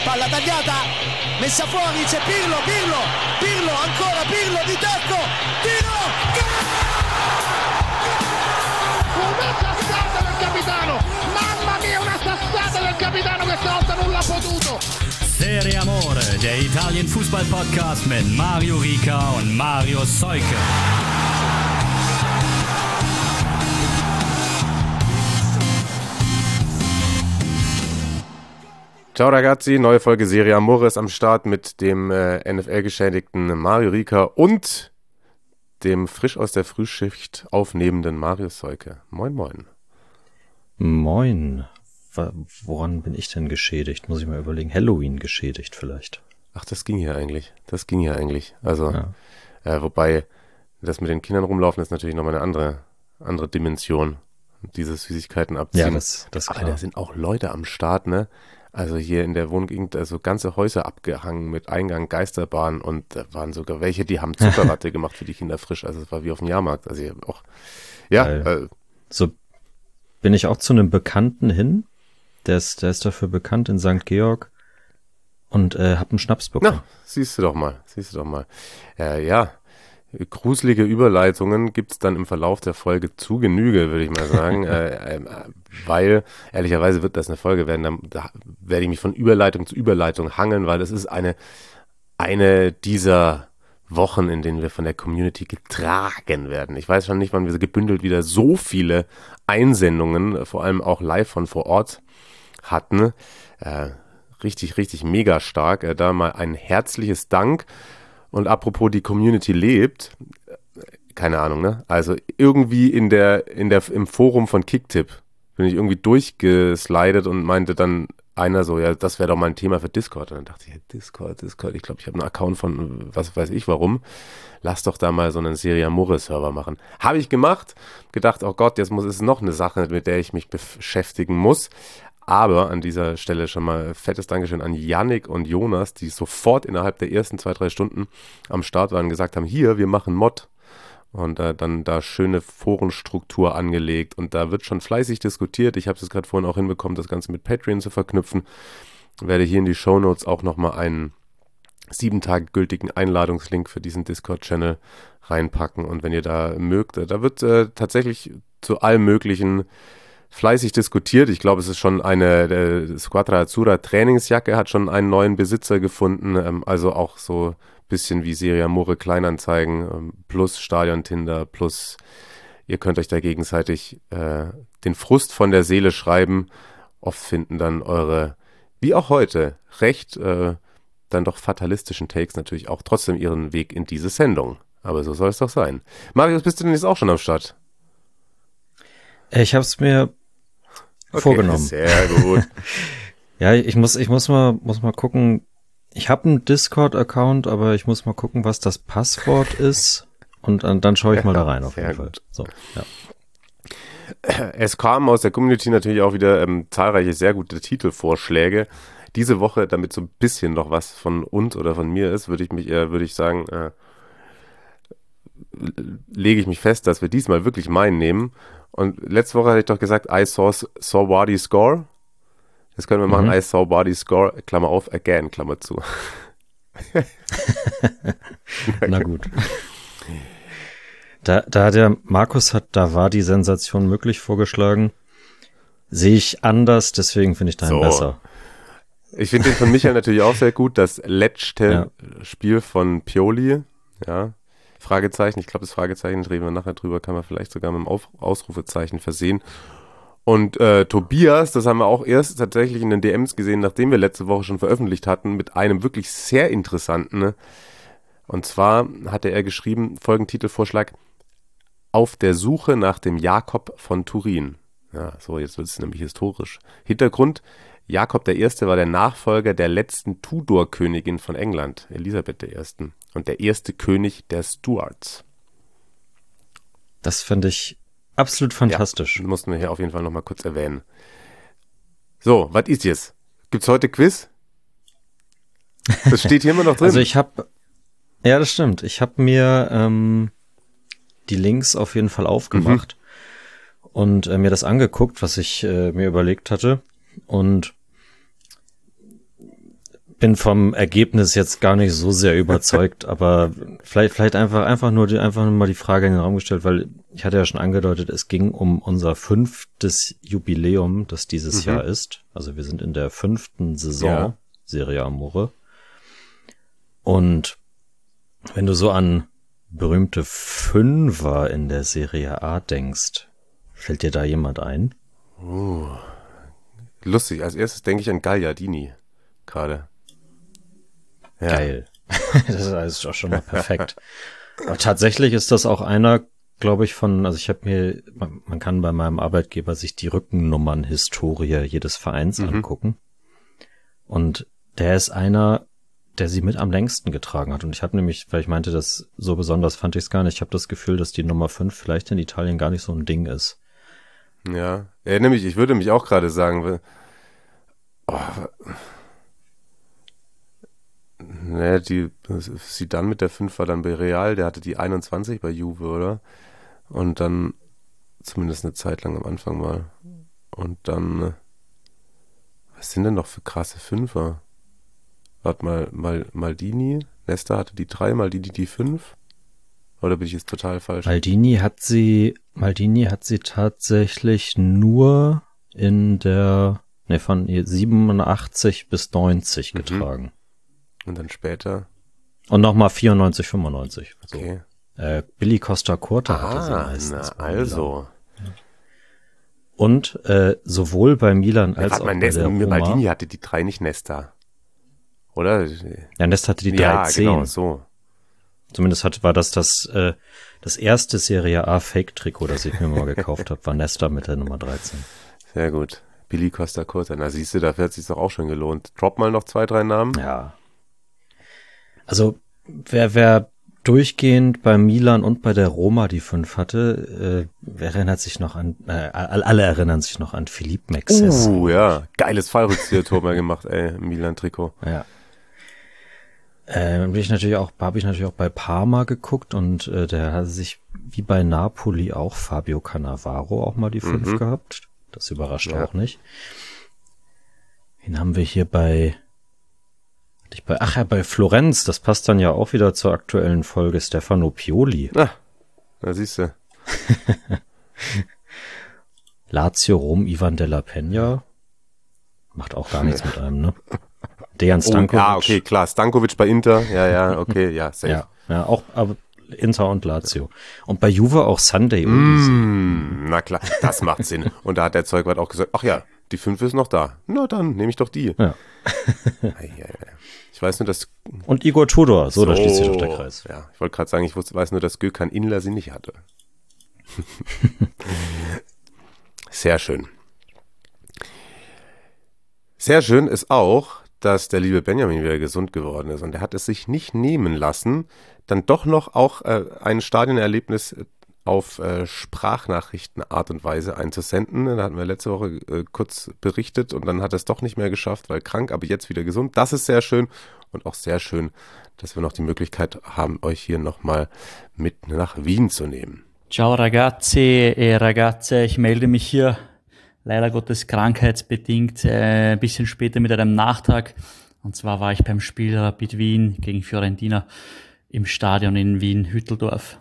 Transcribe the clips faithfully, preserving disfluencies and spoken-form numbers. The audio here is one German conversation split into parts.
palla tagliata, messa fuori, c'è Pirlo, Pirlo, Pirlo, ancora Pirlo di tacco, tiro, una sassata del capitano, mamma mia, una sassata del capitano, questa volta non l'ha potuto. Serie Amore, der Italien-Fußball-Podcast mit Mario Rica und Mario Seuke. Ciao ragazzi, neue Folge Serie Amore ist am Start mit dem äh, N F L-geschädigten Mario Rica und dem frisch aus der Frühschicht aufnehmenden Mario Seuke. Moin, moin. Moin. Woran bin ich denn geschädigt? Muss ich mal überlegen. Halloween geschädigt vielleicht. Ach, das ging hier eigentlich. Das ging hier eigentlich. Also, Ja. äh, wobei, das mit den Kindern rumlaufen ist natürlich nochmal eine andere, andere Dimension. Diese Süßigkeiten abziehen. Ja, das, das ist Aber klar. da sind auch Leute am Start, ne? Also hier in der Wohngegend, also ganze Häuser abgehangen mit Eingang, Geisterbahn und da waren sogar welche, die haben Zuckerwatte gemacht für die Kinder frisch. Also es war wie auf dem Jahrmarkt. Also hier auch, ja, Geil. äh, So bin ich auch zu einem Bekannten hin. Der ist, der ist dafür bekannt in Sankt Georg und äh, hab einen Schnaps bekommen. na, siehst du doch mal, siehst du doch mal. Äh, ja, gruselige Überleitungen gibt's dann im Verlauf der Folge zu Genüge, würde ich mal sagen, äh, äh, weil ehrlicherweise wird das eine Folge werden, da, da werde ich mich von Überleitung zu Überleitung hangeln, weil es ist eine, eine dieser Wochen, in denen wir von der Community getragen werden. Ich weiß schon nicht, wann wir so gebündelt wieder so viele Einsendungen, vor allem auch live von vor Ort hatten. Äh, richtig, richtig mega stark. Äh, da mal ein herzliches Dank. Und apropos die Community lebt, keine Ahnung, ne? Also irgendwie in der, in der, im Forum von Kicktip bin ich irgendwie durchgeslidet und meinte dann einer so, ja, das wäre doch mal ein Thema für Discord. Und dann dachte ich, ja, Discord, Discord, ich glaube, ich habe einen Account von was weiß ich warum. Lass doch da mal so einen Serie Amore Server machen. Habe ich gemacht, gedacht, oh Gott, jetzt muss es noch eine Sache, mit der ich mich beschäftigen muss. Aber an dieser Stelle schon mal fettes Dankeschön an Yannick und Jonas, die sofort innerhalb der ersten zwei, drei Stunden am Start waren und gesagt haben, hier, wir machen Mod. Und äh, dann da schöne Forenstruktur angelegt. Und da wird schon fleißig diskutiert. Ich habe es gerade vorhin auch hinbekommen, das Ganze mit Patreon zu verknüpfen. Werde hier in die Shownotes auch nochmal einen sieben Tage gültigen Einladungslink für diesen Discord-Channel reinpacken. Und wenn ihr da mögt, äh, da wird äh, tatsächlich zu allem Möglichen fleißig diskutiert. Ich glaube, es ist schon eine der Squadra Azzurra Trainingsjacke, hat schon einen neuen Besitzer gefunden. Ähm, also auch so ein bisschen wie Serie Amore Kleinanzeigen, ähm, plus Stadion-Tinder, plus ihr könnt euch da gegenseitig äh, den Frust von der Seele schreiben. Oft finden dann eure, wie auch heute, recht äh, dann doch fatalistischen Takes natürlich auch trotzdem ihren Weg in diese Sendung. Aber so soll es doch sein. Marius, bist du denn jetzt auch schon am Start? Ich habe es mir Okay, vorgenommen. Sehr gut. Ja, ich muss, ich muss mal, muss mal gucken. Ich habe einen Discord-Account, aber ich muss mal gucken, was das Passwort ist. Und dann, dann schaue ich mal da rein auf Sehr jeden Fall. gut. So, ja. Es kamen aus der Community natürlich auch wieder ähm, zahlreiche sehr gute Titelvorschläge. Diese Woche, damit so ein bisschen noch was von uns oder von mir ist, würde ich mich, äh, würde ich sagen, äh, lege ich mich fest, dass wir diesmal wirklich meinen nehmen. Und letzte Woche hatte ich doch gesagt, I saw, saw Wadi score. Das können wir machen, Mhm. I saw Wadi score, Klammer auf, again, Klammer zu. Na gut. Da, da hat der Markus hat, da war die Sensation möglich vorgeschlagen. Sehe ich anders, deswegen finde ich deinen So. besser. Ich finde den von Michael natürlich auch sehr gut, das letzte Ja. Spiel von Pioli, ja, Fragezeichen, ich glaube das Fragezeichen, reden wir nachher drüber, kann man vielleicht sogar mit dem Auf- Ausrufezeichen versehen. Und äh, Tobias, das haben wir auch erst tatsächlich in den D Ms gesehen, nachdem wir letzte Woche schon veröffentlicht hatten, mit einem wirklich sehr interessanten, ne? Und zwar hatte er geschrieben, Folgentitelvorschlag, Auf der Suche nach dem Jakob von Turin. Ja, so, jetzt wird es nämlich historisch. Hintergrund, Jakob der Erste war der Nachfolger der letzten Tudor-Königin von England, Elisabeth der Ersten. Und der erste König der Stuarts. Das finde ich absolut fantastisch. Ja, mussten wir hier auf jeden Fall nochmal kurz erwähnen. So, was ist jetzt? Gibt's heute Quiz? Das steht hier immer noch drin. Also ich habe, ja, das stimmt. Ich habe mir ähm, die Links auf jeden Fall aufgemacht mhm. und äh, mir das angeguckt, was ich äh, mir überlegt hatte. Und bin vom Ergebnis jetzt gar nicht so sehr überzeugt, aber vielleicht, vielleicht einfach, einfach nur die, einfach nur mal die Frage in den Raum gestellt, weil ich hatte ja schon angedeutet, es ging um unser fünftes Jubiläum, das dieses mhm. Jahr ist. Also wir sind in der fünften Saison ja. Serie Amore. Und wenn du so an berühmte Fünfer in der Serie A denkst, fällt dir da jemand ein? Uh, lustig. Als erstes denke ich an Gagliardini gerade. Ja. Geil. Das ist auch schon mal perfekt. Aber tatsächlich ist das auch einer, glaube ich, von, also ich habe mir, man, man kann bei meinem Arbeitgeber sich die Rückennummern-Historie jedes Vereins mhm. angucken. Und der ist einer, der sie mit am längsten getragen hat. Und ich habe nämlich, weil ich meinte, das so besonders fand ich es gar nicht, ich habe das Gefühl, dass die Nummer fünf vielleicht in Italien gar nicht so ein Ding ist. Ja, ja nämlich, ich würde mich auch gerade sagen, oh, ne, die, sie dann mit der fünf war dann bei Real, der hatte die einundzwanzig bei Juve, oder? Und dann zumindest eine Zeit lang am Anfang mal. Und dann, was sind denn noch für krasse Fünfer? Warte mal, mal, Maldini, Nesta hatte die drei, Maldini die fünf? Oder bin ich jetzt total falsch? Maldini hat sie, Maldini hat sie tatsächlich nur in der, ne, von siebenundachtzig bis neunzig mhm. getragen. Und dann später? Und nochmal vierundneunzig, fünfundneunzig. So. Okay. Äh, Billy Costa Curta ah, hatte sie meistens. Na, also. Und äh, sowohl bei Milan als ja, auch bei Nesta, der Roma. Maldini hatte die drei nicht Nesta. Oder? Ja, Nesta hatte die drei ja, zehn. Genau, so. Zumindest hat, war das das, äh, das erste Serie A Fake-Trikot, das ich mir mal gekauft habe, war Nesta mit der Nummer dreizehn. Sehr gut. Billy Costa Curta. Na siehst du, dafür hat es sich doch auch schon gelohnt. Drop mal noch zwei, drei Namen. Ja. Also, wer, wer durchgehend bei Milan und bei der Roma die fünf hatte, äh, wer erinnert sich noch an, äh, alle erinnern sich noch an Philippe Mexes. Uh, ja. Geiles Fallrückzieher-Tor mal gemacht, ey, im Milan-Trikot. Ja. Äh, bin ich natürlich auch, habe ich natürlich auch bei Parma geguckt und äh, der hat sich wie bei Napoli auch Fabio Cannavaro auch mal die fünf mhm. gehabt. Das überrascht ja. auch nicht. Wen haben wir hier bei, ich bei, ach ja, bei Florenz, das passt dann ja auch wieder zur aktuellen Folge, Stefano Pioli. Ah, da siehst du. Lazio Rom, Ivan Della Peña. Macht auch gar nichts mit einem, ne? Dejan Stankovic. Oh, ja, okay, klar. Stankovic bei Inter. Ja, ja, okay, ja, safe. Ja, ja, auch aber Inter und Lazio. Und bei Juve auch Sunday Odyssey. Mm, na klar, das macht Sinn. Und da hat der Zeugwart auch gesagt, ach ja, die fünf ist noch da. Na dann, nehme ich doch die. Ja. Ich weiß nur, dass... Und Igor Tudor, so, so da schließt sich doch der Kreis. Ja, ich wollte gerade sagen, ich wusste, weiß nur, dass Gökhan Inler sie nicht hatte. Sehr schön. Sehr schön ist auch, dass der liebe Benjamin wieder gesund geworden ist und er hat es sich nicht nehmen lassen, dann doch noch auch äh, ein Stadionerlebnis auf äh, Sprachnachrichtenart und Weise einzusenden. Da hatten wir letzte Woche äh, kurz berichtet und dann hat er es doch nicht mehr geschafft, weil krank, aber jetzt wieder gesund. Das ist sehr schön und auch sehr schön, dass wir noch die Möglichkeit haben, euch hier nochmal mit nach Wien zu nehmen. Ciao ragazzi e ragazze, ich melde mich hier leider Gottes krankheitsbedingt äh, ein bisschen später mit einem Nachtrag. Und zwar war ich beim Spiel Rapid Wien gegen Fiorentina im Stadion in Wien-Hütteldorf.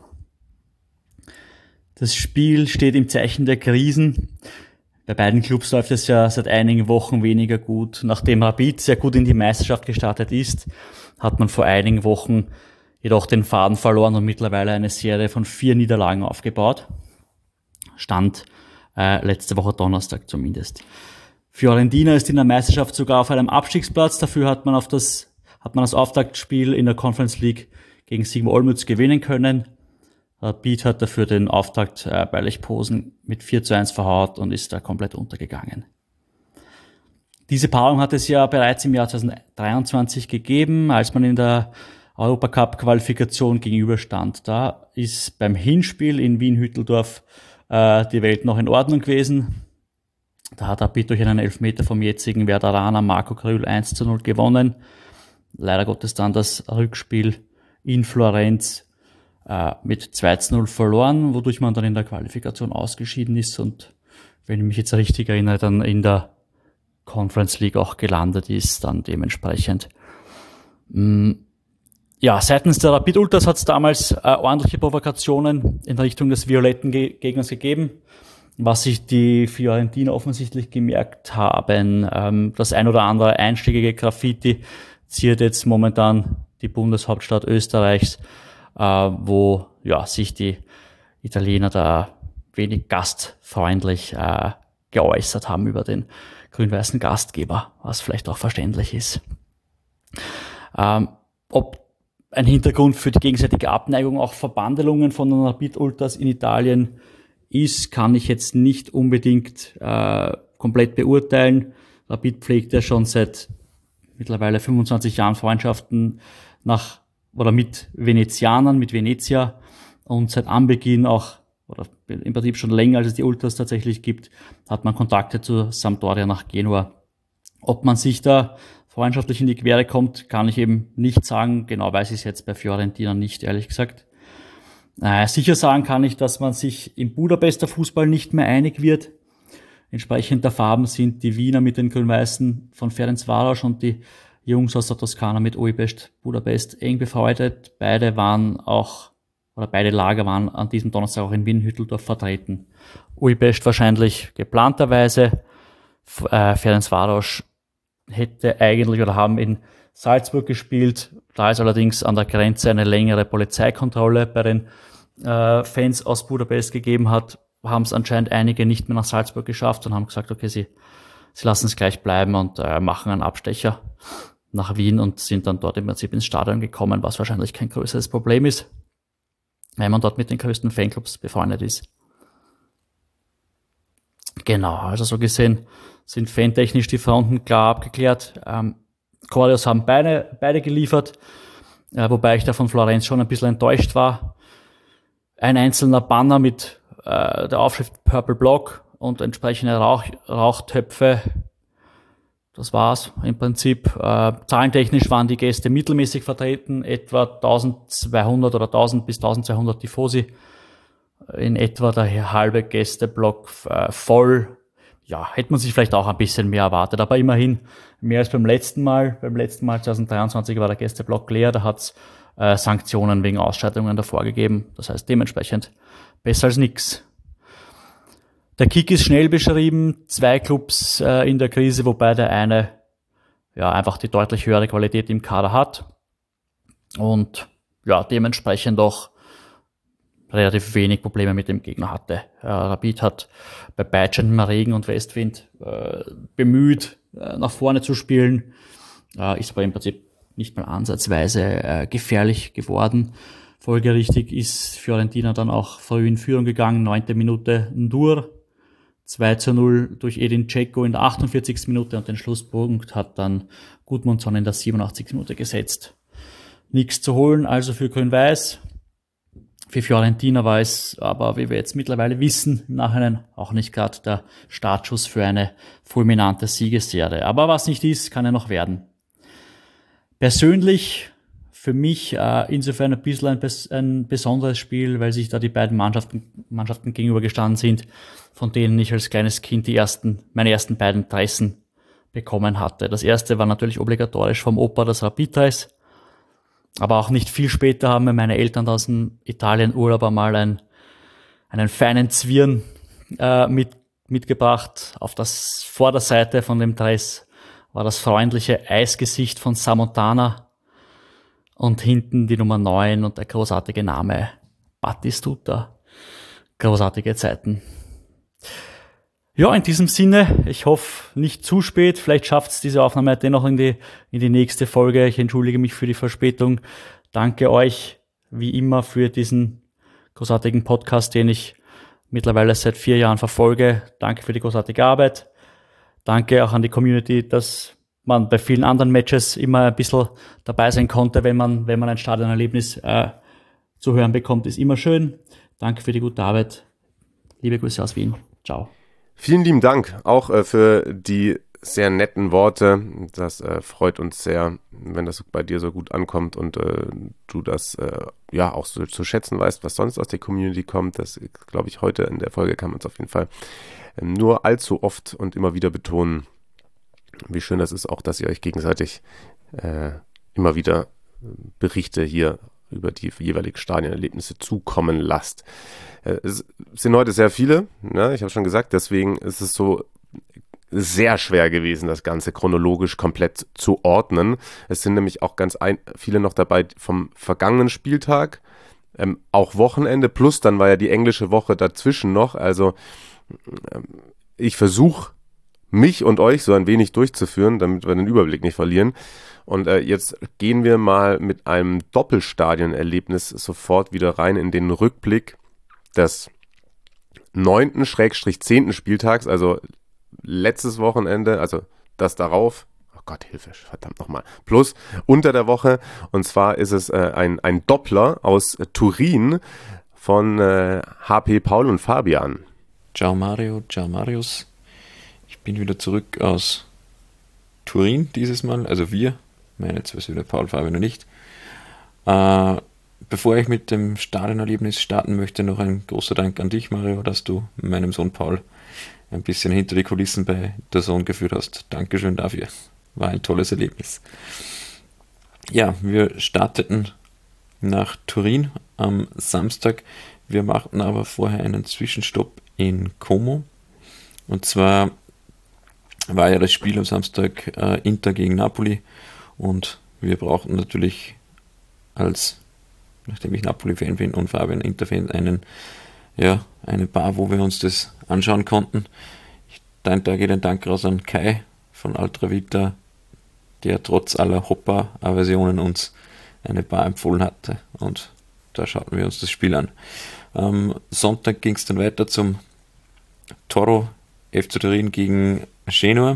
Das Spiel steht im Zeichen der Krisen. Bei beiden Clubs läuft es ja seit einigen Wochen weniger gut. Nachdem Rapid sehr gut in die Meisterschaft gestartet ist, hat man vor einigen Wochen jedoch den Faden verloren und mittlerweile eine Serie von vier Niederlagen aufgebaut. Stand äh, letzte Woche Donnerstag zumindest. Fiorentina ist in der Meisterschaft sogar auf einem Abstiegsplatz. Dafür hat man auf das, hat man das Auftaktspiel in der Conference League gegen Siegen Olmütz gewinnen können. Rapid hat dafür den Auftakt äh, bei Lech Posen mit vier zu eins verhaut und ist da komplett untergegangen. Diese Paarung hat es ja bereits im Jahr zweitausenddreiundzwanzig gegeben, als man in der Europacup-Qualifikation gegenüberstand. Da ist beim Hinspiel in Wien-Hütteldorf äh, die Welt noch in Ordnung gewesen. Da hat Rapid durch einen Elfmeter vom jetzigen Werderaner Marco Krühl eins zu null gewonnen. Leider Gottes dann das Rückspiel in Florenz äh, mit zwei zu null verloren, wodurch man dann in der Qualifikation ausgeschieden ist und, wenn ich mich jetzt richtig erinnere, dann in der Conference League auch gelandet ist, dann dementsprechend Ja, seitens der Rapid Ultras hat es damals äh, ordentliche Provokationen in Richtung des violetten Ge- Gegners gegeben, was sich die Fiorentiner offensichtlich gemerkt haben. Ähm, das ein oder andere einstiegige Graffiti ziert jetzt momentan die Bundeshauptstadt Österreichs, äh, wo ja sich die Italiener da wenig gastfreundlich äh, geäußert haben über den grün-weißen Gastgeber, was vielleicht auch verständlich ist. Ähm, ob ein Hintergrund für die gegenseitige Abneigung auch Verbandelungen von den Rapid-Ultras in Italien ist, kann ich jetzt nicht unbedingt äh, komplett beurteilen. Rapid pflegt ja schon seit mittlerweile fünfundzwanzig Jahren Freundschaften nach oder mit Venezianern, mit Venezia, und seit Anbeginn auch, oder im Prinzip schon länger, als es die Ultras tatsächlich gibt, hat man Kontakte zu Sampdoria nach Genua. Ob man sich da freundschaftlich in die Quere kommt, kann ich eben nicht sagen. Genau weiß ich es jetzt bei Fiorentina nicht, ehrlich gesagt. Äh, sicher sagen kann ich, dass man sich im Budapester Fußball nicht mehr einig wird. Entsprechend der Farben sind die Wiener mit den Grün-Weißen von Ferencváros und die Jungs aus der Toskana mit Újpest Budapest eng befreundet. Beide waren auch, oder beide Lager waren an diesem Donnerstag auch in Wien-Hütteldorf vertreten. Újpest wahrscheinlich geplanterweise. Äh, Ferencváros hätte eigentlich oder haben in Salzburg gespielt. Da es allerdings an der Grenze eine längere Polizeikontrolle bei den äh, Fans aus Budapest gegeben hat, haben es anscheinend einige nicht mehr nach Salzburg geschafft und haben gesagt, okay, sie, sie lassen es gleich bleiben und äh, machen einen Abstecher nach Wien und sind dann dort im Prinzip ins Stadion gekommen, was wahrscheinlich kein größeres Problem ist, wenn man dort mit den größten Fanclubs befreundet ist. Genau, also so gesehen sind fantechnisch die Fronten klar abgeklärt. Ähm, Cordios haben beide, beide geliefert, äh, wobei ich da von Florenz schon ein bisschen enttäuscht war. Ein einzelner Banner mit äh, der Aufschrift Purple Block und entsprechende Rauch, Rauchtöpfe, das war's im Prinzip. Äh, zahlentechnisch waren die Gäste mittelmäßig vertreten, etwa eintausendzweihundert oder tausend bis eintausendzweihundert Tifosi. In etwa der halbe Gästeblock äh, voll. Ja, hätte man sich vielleicht auch ein bisschen mehr erwartet, aber immerhin mehr als beim letzten Mal. Beim letzten Mal zwanzig dreiundzwanzig war der Gästeblock leer, da hat's äh, Sanktionen wegen Ausschreitungen davor gegeben. Das heißt dementsprechend besser als nix. Der Kick ist schnell beschrieben, zwei Clubs äh, in der Krise, wobei der eine ja einfach die deutlich höhere Qualität im Kader hat und ja dementsprechend auch relativ wenig Probleme mit dem Gegner hatte. Äh, Rapid hat bei peitschendem Regen und Westwind äh, bemüht, äh, nach vorne zu spielen, äh, ist aber im Prinzip nicht mal ansatzweise äh, gefährlich geworden. Folgerichtig ist Fiorentina dann auch früh in Führung gegangen, neunte Minute Ndur, zwei zu null durch Edin Dzeko in der achtundvierzigsten Minute und den Schlusspunkt hat dann Gudmundsson in der siebenundachtzigsten Minute gesetzt. Nichts zu holen, also für Grün-Weiß. Für Fiorentina war es aber, wie wir jetzt mittlerweile wissen, im Nachhinein auch nicht gerade der Startschuss für eine fulminante Siegesserie. Aber was nicht ist, kann ja noch werden. Persönlich für mich äh, insofern ein bisschen ein, bes- ein besonderes Spiel, weil sich da die beiden Mannschaften, Mannschaften gegenübergestanden sind, von denen ich als kleines Kind die ersten, meine ersten beiden Dressen bekommen hatte. Das erste war natürlich obligatorisch vom Opa das Rapid-Dress. Aber auch nicht viel später haben mir meine Eltern aus dem Italien-Urlaub einmal einen, einen feinen Zwirn äh, mit, mitgebracht. Auf das Vorderseite von dem Dress war das freundliche Eisgesicht von Samontana und hinten die Nummer neun und der großartige Name Battistuta. Großartige Zeiten. Ja, in diesem Sinne, ich hoffe nicht zu spät, vielleicht schafft es diese Aufnahme dennoch in die, in die nächste Folge. Ich entschuldige mich für die Verspätung. Danke euch wie immer für diesen großartigen Podcast, den ich mittlerweile seit vier Jahren verfolge. Danke für die großartige Arbeit. Danke auch an die Community, dass man bei vielen anderen Matches immer ein bisschen dabei sein konnte, wenn man, wenn man ein Stadionerlebnis äh, zu hören bekommt, ist immer schön. Danke für die gute Arbeit. Liebe Grüße aus Wien. Ciao. Vielen lieben Dank auch äh, für die sehr netten Worte. Das äh, freut uns sehr, wenn das bei dir so gut ankommt und äh, du das äh, ja auch so zu schätzen weißt, was sonst aus der Community kommt. Das glaube ich heute in der Folge kann man es auf jeden Fall äh, nur allzu oft und immer wieder betonen, wie schön das ist auch, dass ihr euch gegenseitig äh, immer wieder Berichte hier über die jeweiligen Stadionerlebnisse zukommen lasst. Es sind heute sehr viele, ne? Ich habe schon gesagt, deswegen ist es so sehr schwer gewesen, das Ganze chronologisch komplett zu ordnen. Es sind nämlich auch ganz ein, viele noch dabei vom vergangenen Spieltag, ähm, auch Wochenende, plus dann war ja die englische Woche dazwischen noch. Also ähm, ich versuche, mich und euch so ein wenig durchzuführen, damit wir den Überblick nicht verlieren. Und äh, jetzt gehen wir mal mit einem Doppelstadionerlebnis sofort wieder rein in den Rückblick des neunten zehnten Spieltags, also letztes Wochenende, also das darauf, oh Gott, Hilfe, verdammt nochmal, plus unter der Woche. Und zwar ist es äh, ein, ein Doppler aus äh, Turin von äh, H P Paul und Fabian. Ciao Mario, ciao Marius. Ich bin wieder zurück aus Turin dieses Mal, also wir, meine zwei Söhne Paul, Fabian und ich. Äh, bevor ich mit dem Stadionerlebnis starten möchte, noch ein großer Dank an dich, Mario, dass du meinem Sohn Paul ein bisschen hinter die Kulissen bei der Sohn geführt hast. Dankeschön dafür. War ein tolles Erlebnis. Ja, wir starteten nach Turin am Samstag. Wir machten aber vorher einen Zwischenstopp in Como. Und zwar war ja das Spiel am Samstag äh, Inter gegen Napoli. Und wir brauchten natürlich als, nachdem ich Napoli-Fan bin und Fabian Inter-Fan, einen ja, eine Bar, wo wir uns das anschauen konnten. Ich, da geht ein Dank raus an Kai von Altravita, der trotz aller Hopper-Aversionen uns eine Bar empfohlen hatte. Und da schauten wir uns das Spiel an. Am Sonntag ging es dann weiter zum Toro F C Turin gegen Genoa.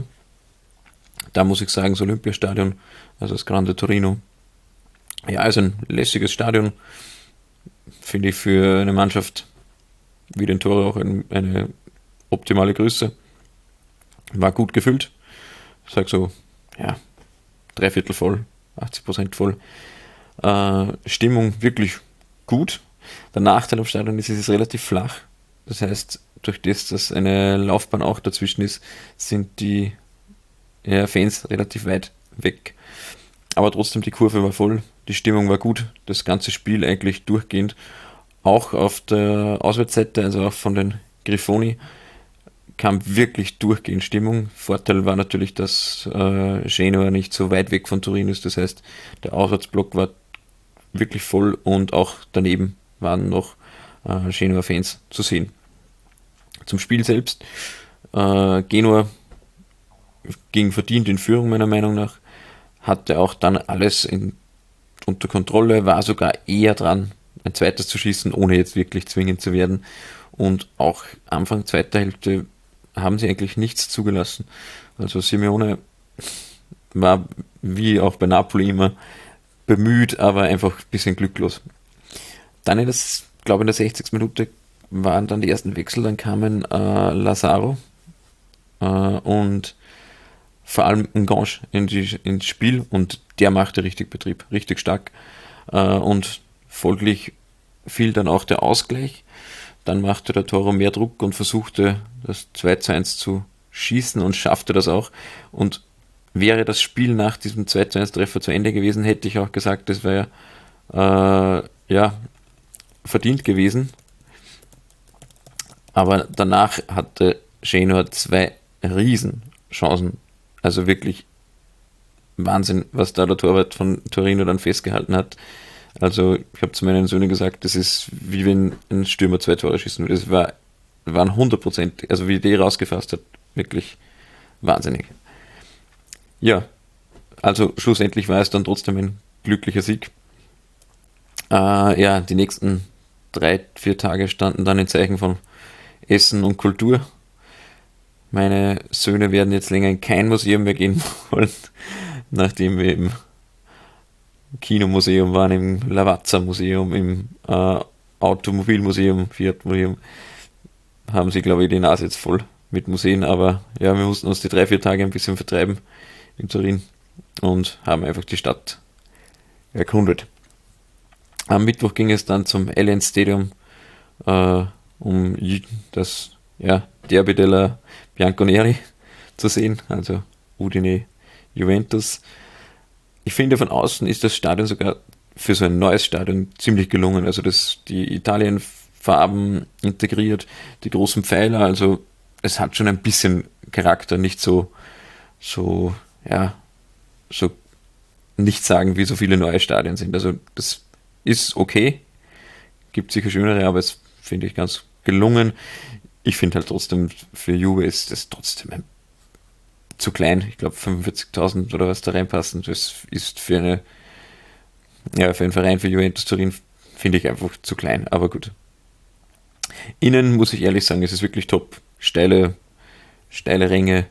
Da muss ich sagen, das Olympiastadion, also das Grande Torino, ja, also ein lässiges Stadion, finde ich für eine Mannschaft wie den Tore auch ein, eine optimale Größe. War gut gefüllt. Ich sag so, ja, dreiviertel voll, achtzig Prozent voll. Äh, Stimmung wirklich gut. Der Nachteil am Stadion ist, es ist relativ flach. Das heißt, durch das, dass eine Laufbahn auch dazwischen ist, sind die ja, Fans relativ weit weg. Aber trotzdem, die Kurve war voll, die Stimmung war gut, das ganze Spiel eigentlich durchgehend. Auch auf der Auswärtsseite, also auch von den Grifoni, kam wirklich durchgehend Stimmung. Vorteil war natürlich, dass äh, Genoa nicht so weit weg von Turin ist. Das heißt, der Auswärtsblock war wirklich voll und auch daneben waren noch äh, Genoa-Fans zu sehen. Zum Spiel selbst. Äh, Genoa ging verdient in Führung, meiner Meinung nach. Hatte auch dann alles in, unter Kontrolle, war sogar eher dran, ein zweites zu schießen, ohne jetzt wirklich zwingend zu werden. Und auch Anfang zweiter Hälfte haben sie eigentlich nichts zugelassen. Also Simeone war, wie auch bei Napoli immer, bemüht, aber einfach ein bisschen glücklos. Dann in das, glaube in der sechzigsten Minute waren dann die ersten Wechsel, dann kamen äh, Lazaro äh, und vor allem Ngange in die, ins Spiel und der machte richtig Betrieb, richtig stark. Äh, und folglich fiel dann auch der Ausgleich. Dann machte der Toro mehr Druck und versuchte das zwei zu eins zu schießen und schaffte das auch. Und wäre das Spiel nach diesem zwei zu eins Treffer zu Ende gewesen, hätte ich auch gesagt, das wäre äh, ja verdient gewesen. Aber danach hatte Genoa zwei Riesenchancen. Also wirklich Wahnsinn, was da der Torwart von Torino dann festgehalten hat. Also ich habe zu meinen Söhnen gesagt, das ist wie wenn ein Stürmer zwei Tore schießen würde. Das war, waren hundert Prozent, also wie die rausgefasst hat, wirklich wahnsinnig. Ja, also schlussendlich war es dann trotzdem ein glücklicher Sieg. Äh, ja, die nächsten drei, vier Tage standen dann in Zeichen von Essen und Kultur. Meine Söhne werden jetzt länger in kein Museum mehr gehen wollen, nachdem wir im Kinomuseum waren, im Lavazza-Museum, im äh, Automobilmuseum, Fiat-Museum, haben sie, glaube ich, die Nase jetzt voll mit Museen, aber ja, wir mussten uns die drei, vier Tage ein bisschen vertreiben in Turin und haben einfach die Stadt erkundet. Am Mittwoch ging es dann zum Allianz Stadium, äh, um das ja, Derby della Bianconeri zu sehen, also Udine Juventus. ich finde, von außen ist das Stadion sogar für so ein neues Stadion ziemlich gelungen. Also das, die Italien-Farben integriert, die großen Pfeiler, also es hat schon ein bisschen Charakter, nicht so, so, ja, so nicht sagen, wie so viele neue Stadien sind. Also das ist okay, gibt sicher schönere, aber es finde ich ganz gelungen. Ich finde halt trotzdem, für Juve ist das trotzdem ein, zu klein. Ich glaube fünfundvierzigtausend oder was da reinpassen. Das ist für eine, ja, für einen Verein, für Juventus Turin, finde ich einfach zu klein. Aber gut. Innen muss ich ehrlich sagen, es ist wirklich top. Steile, steile Ränge,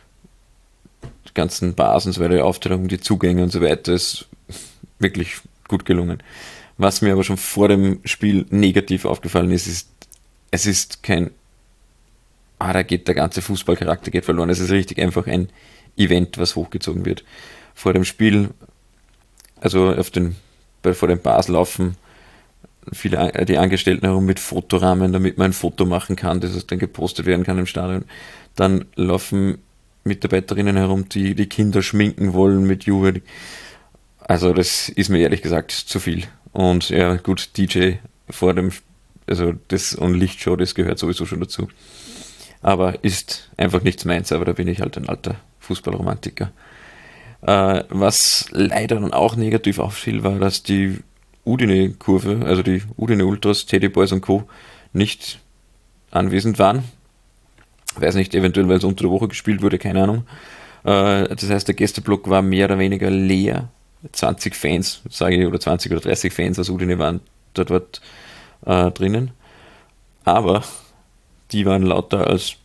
die ganzen Basen, so weiter, die Aufteilung, die Zugänge und so weiter, ist wirklich gut gelungen. Was mir aber schon vor dem Spiel negativ aufgefallen ist, ist, es ist kein, ah, da geht der ganze Fußballcharakter geht verloren. Es ist richtig einfach ein Event, was hochgezogen wird. Vor dem Spiel, also auf den, bei, vor dem Bars laufen viele die Angestellten herum mit Fotorahmen, damit man ein Foto machen kann, das dann gepostet werden kann im Stadion. Dann laufen Mitarbeiterinnen herum, die die Kinder schminken wollen mit Juve. Also das ist mir ehrlich gesagt zu viel. Und ja, gut, D J vor dem, also das und Lichtshow, das gehört sowieso schon dazu. Aber ist einfach nichts meins, aber da bin ich halt ein alter Fußballromantiker. Äh, was leider dann auch negativ auffiel, war, dass die Udine-Kurve, also die Udine-Ultras, Teddy Boys und Co. nicht anwesend waren. Weiß nicht, eventuell, weil es unter der Woche gespielt wurde, keine Ahnung. Äh, das heißt, der Gästeblock war mehr oder weniger leer. zwanzig Fans, sage ich, oder zwanzig oder dreißig Fans aus Udine waren dort, dort äh, drinnen. Aber die waren lauter als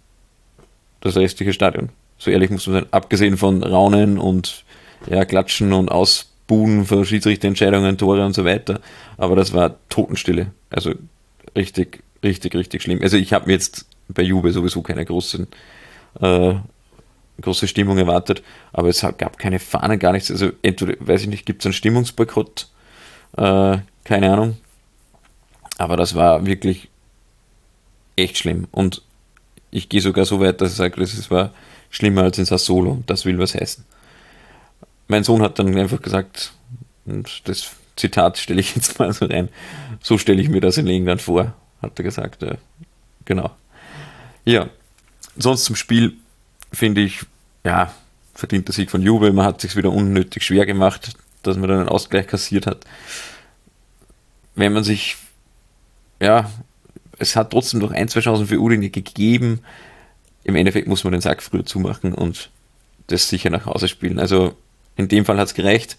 das restliche Stadion. So ehrlich muss man sein, abgesehen von Raunen und ja, Klatschen und Ausbuhen von Schiedsrichterentscheidungen, Tore und so weiter. Aber das war Totenstille. Also richtig, richtig, richtig schlimm. Also ich habe mir jetzt bei Juve sowieso keine großen, äh, große Stimmung erwartet, aber es gab keine Fahnen, gar nichts. Also entweder, weiß ich nicht, gibt es einen Stimmungsboykott? Äh, keine Ahnung. Aber das war wirklich echt schlimm. Und ich gehe sogar so weit, dass ich sage, das war schlimmer als in Sassuolo. Das will was heißen. Mein Sohn hat dann einfach gesagt, und das Zitat stelle ich jetzt mal so rein, so stelle ich mir das in England vor, hat er gesagt. Äh, genau. Ja, sonst zum Spiel finde ich, ja, verdienter Sieg von Juve. Man hat es sich wieder unnötig schwer gemacht, dass man dann einen Ausgleich kassiert hat. Wenn man sich, ja, es hat trotzdem noch ein, zwei Chancen für Udine gegeben. Im Endeffekt muss man den Sack früher zumachen und das sicher nach Hause spielen. Also in dem Fall hat es gereicht.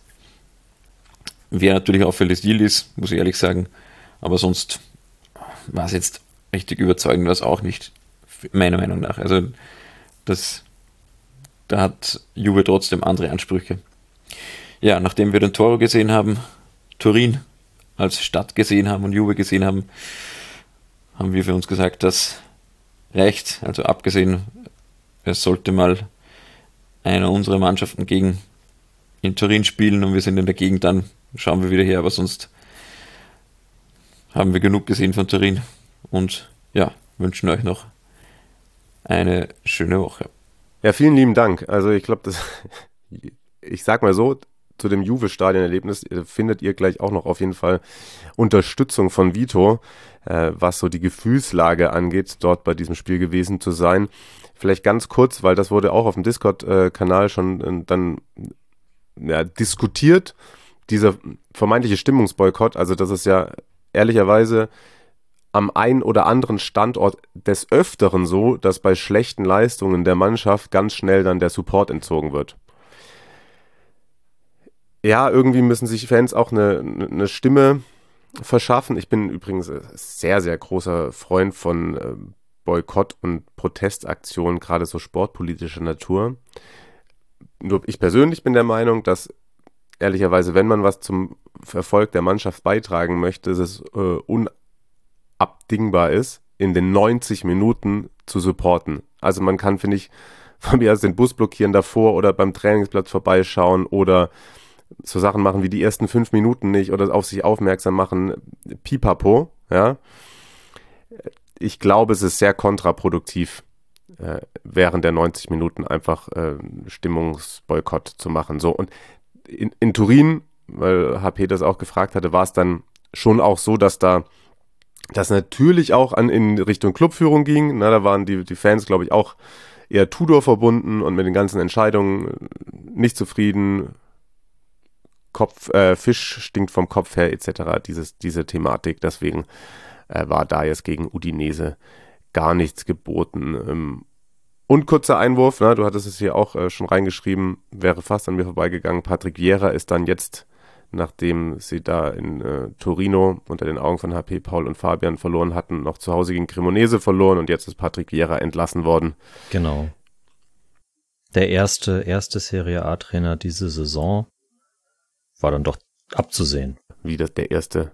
Wer natürlich auffällig Deal ist, muss ich ehrlich sagen. Aber sonst war es jetzt richtig überzeugend, was auch nicht, meiner Meinung nach. Also das, da hat Juve trotzdem andere Ansprüche. Ja, nachdem wir den Toro gesehen haben, Turin als Stadt gesehen haben und Juve gesehen haben, haben wir für uns gesagt, das reicht. Also abgesehen, es sollte mal einer unserer Mannschaften gegen in Turin spielen und wir sind in der Gegend, dann schauen wir wieder her, aber sonst haben wir genug gesehen von Turin und ja, wünschen euch noch eine schöne Woche. Ja, vielen lieben Dank. Also ich glaube, das, ich sag mal so, zu dem Juve-Stadion-Erlebnis findet ihr gleich auch noch auf jeden Fall Unterstützung von Vito, äh, was so die Gefühlslage angeht, dort bei diesem Spiel gewesen zu sein. Vielleicht ganz kurz, weil das wurde auch auf dem Discord-Kanal schon äh, dann ja, diskutiert, dieser vermeintliche Stimmungsboykott. Also das ist ja ehrlicherweise am einen oder anderen Standort des Öfteren so, dass bei schlechten Leistungen der Mannschaft ganz schnell dann der Support entzogen wird. Ja, irgendwie müssen sich Fans auch eine, eine Stimme verschaffen. Ich bin übrigens sehr, sehr großer Freund von Boykott- und Protestaktionen, gerade so sportpolitischer Natur. Nur ich persönlich bin der Meinung, dass ehrlicherweise, wenn man was zum Erfolg der Mannschaft beitragen möchte, dass es äh, unabdingbar ist, in den neunzig Minuten zu supporten. Also man kann, finde ich, von mir aus den Bus blockieren davor oder beim Trainingsplatz vorbeischauen oder so Sachen machen wie die ersten fünf Minuten nicht oder auf sich aufmerksam machen, pipapo, ja. Ich glaube, es ist sehr kontraproduktiv, äh, während der neunzig Minuten einfach äh, Stimmungsboykott zu machen. So, und in, in Turin, weil H P das auch gefragt hatte, war es dann schon auch so, dass da das natürlich auch an, in Richtung Clubführung ging. Na, da waren die, die Fans, glaube ich, auch eher Tudor verbunden und mit den ganzen Entscheidungen nicht zufrieden. Kopf, äh, Fisch stinkt vom Kopf her et cetera. Dieses, diese Thematik. Deswegen äh, war da jetzt gegen Udinese gar nichts geboten. Ähm, und kurzer Einwurf, na, du hattest es hier auch äh, schon reingeschrieben, wäre fast an mir vorbeigegangen. Patrick Vieira ist dann jetzt, nachdem sie da in äh, Torino unter den Augen von H P, Paul und Fabian verloren hatten, noch zu Hause gegen Cremonese verloren und jetzt ist Patrick Vieira entlassen worden. Genau. Der erste, erste Serie A-Trainer diese Saison war dann doch abzusehen. Wie das der erste.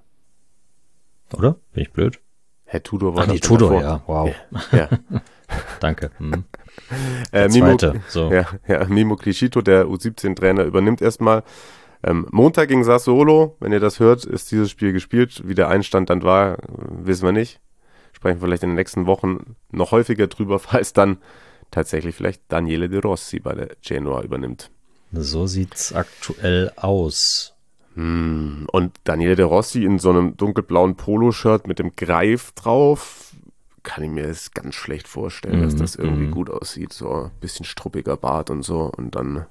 Oder? Bin ich blöd? Herr Tudor war Ach, nee, das Tudor, davor. ja, wow. Ja. Danke. Hm. Äh, Der Mimo, zweite, so. ja, ja, Mimo Clicito, der U siebzehn Trainer, übernimmt erstmal. Ähm, Montag gegen Sassuolo, wenn ihr das hört, ist dieses Spiel gespielt. Wie der Einstand dann war, wissen wir nicht. Sprechen wir vielleicht in den nächsten Wochen noch häufiger drüber, falls dann tatsächlich vielleicht Daniele De Rossi bei der Genoa übernimmt. So sieht's aktuell aus. Hm. Und Daniele De Rossi in so einem dunkelblauen Poloshirt mit dem Greif drauf, kann ich mir das ganz schlecht vorstellen, Mhm, dass das irgendwie mhm. gut aussieht. So ein bisschen struppiger Bart und so. Und dann,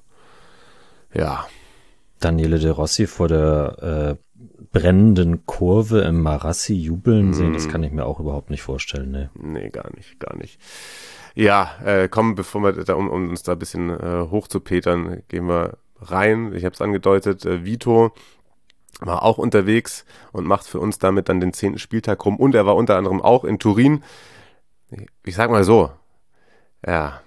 ja, Daniele De Rossi vor der äh, brennenden Kurve im Marassi jubeln sehen, das kann ich mir auch überhaupt nicht vorstellen. Ne? nee, gar nicht, gar nicht. Ja, äh, komm, bevor wir da, um, um uns da ein bisschen äh, hochzupetern, gehen wir rein. Ich habe es angedeutet, äh, Vito war auch unterwegs und macht für uns damit dann den zehnten Spieltag rum. Und er war unter anderem auch in Turin. Ich sag mal so, ja,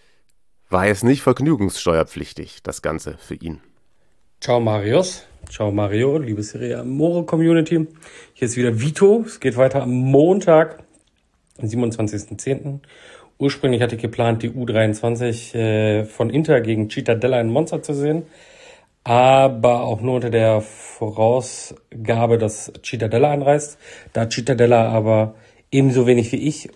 war jetzt nicht vergnügungssteuerpflichtig, das Ganze für ihn. Ciao Marius, ciao Mario, liebe Serie Amore Community. Hier ist wieder Vito. Es geht weiter am Montag, am siebenundzwanzigsten zehnten Ursprünglich hatte ich geplant, die U dreiundzwanzig äh, von Inter gegen Cittadella in Monza zu sehen. Aber auch nur unter der Vorausgabe, dass Cittadella anreist. Da Cittadella aber ebenso wenig wie ich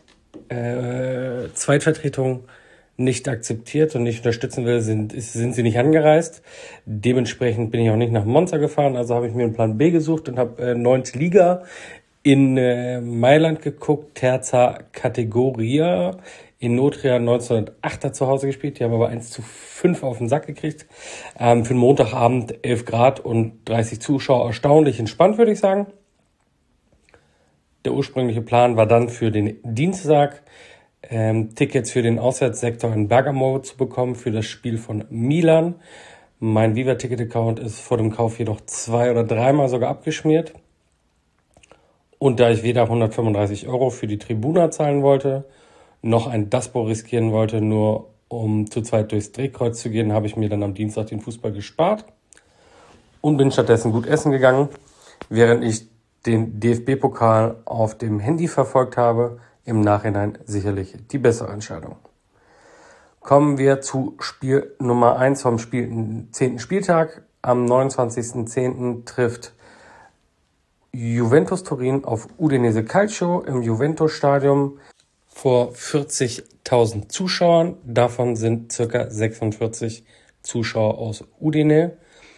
äh, Zweitvertretung nicht akzeptiert und nicht unterstützen will, sind, ist, sind sie nicht angereist. Dementsprechend bin ich auch nicht nach Monza gefahren, also habe ich mir einen Plan B gesucht und habe äh, neunte Liga in äh, Mailand geguckt, Terza Categoria, in Notria neunzehnhundertachter zu Hause gespielt, die haben aber eins zu fünf auf den Sack gekriegt. Ähm, für den Montagabend elf Grad und dreißig Zuschauer, erstaunlich entspannt, würde ich sagen. Der ursprüngliche Plan war dann für den Dienstag, Ähm, Tickets für den Auswärtssektor in Bergamo zu bekommen für das Spiel von Milan. Mein Viva-Ticket-Account ist vor dem Kauf jedoch zwei- oder dreimal sogar abgeschmiert. Und da ich weder hundertfünfunddreißig Euro für die Tribuna zahlen wollte, noch ein Daspo riskieren wollte, nur um zu zweit durchs Drehkreuz zu gehen, habe ich mir dann am Dienstag den Fußball gespart und bin stattdessen gut essen gegangen, während ich den D F B-Pokal auf dem Handy verfolgt habe. Im Nachhinein sicherlich die bessere Entscheidung. Kommen wir zu Spiel Nummer eins vom Spiel, zehnten Spieltag. Am neunundzwanzigsten zehnten trifft Juventus Turin auf Udinese Calcio im Juventus-Stadion vor vierzigtausend Zuschauern. Davon sind ca. sechsundvierzig Zuschauer aus Udine.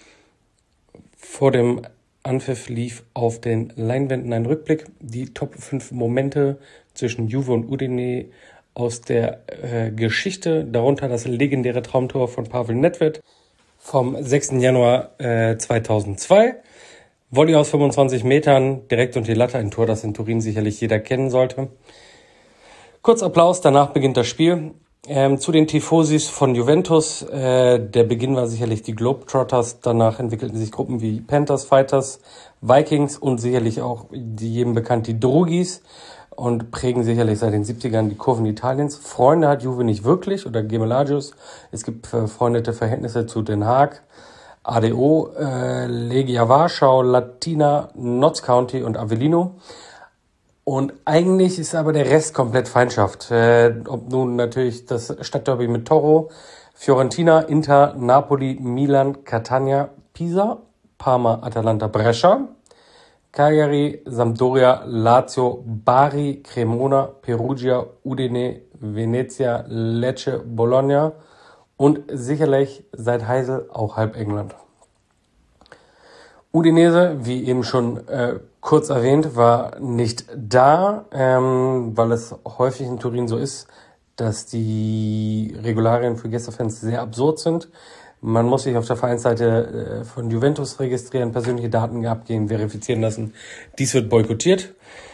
Vor dem Anpfiff lief auf den Leinwänden ein Rückblick. Die Top fünf Momente zwischen Juve und Udine aus der äh, Geschichte. Darunter das legendäre Traumtor von Pavel Nedved vom sechsten Januar äh, zweitausendzwei. Volley aus fünfundzwanzig Metern, direkt unter die Latte. Ein Tor, das in Turin sicherlich jeder kennen sollte. Kurz Applaus, danach beginnt das Spiel. Ähm, zu den Tifosis von Juventus. Äh, der Beginn war sicherlich die Globetrotters. Danach entwickelten sich Gruppen wie Panthers, Fighters, Vikings und sicherlich auch die jedem bekannt die Drugis und prägen sicherlich seit den siebzigern die Kurven Italiens. Freunde hat Juve nicht wirklich oder Gemelagius. Es gibt befreundete Verhältnisse zu Den Haag, A D O, äh, Legia Warschau, Latina, Notts County und Avellino. Und eigentlich ist aber der Rest komplett Feindschaft. Äh, ob nun natürlich das Stadtderby mit Toro, Fiorentina, Inter, Napoli, Milan, Catania, Pisa, Parma, Atalanta, Brescia, Cagliari, Sampdoria, Lazio, Bari, Cremona, Perugia, Udine, Venezia, Lecce, Bologna und sicherlich seit Heysel auch halb England. Udinese, wie eben schon äh, kurz erwähnt, war nicht da, ähm, weil es häufig in Turin so ist, dass die Regularien für Gästefans sehr absurd sind. Man muss sich auf der Vereinsseite äh, von Juventus registrieren, persönliche Daten abgehen, verifizieren lassen. Dies wird boykottiert.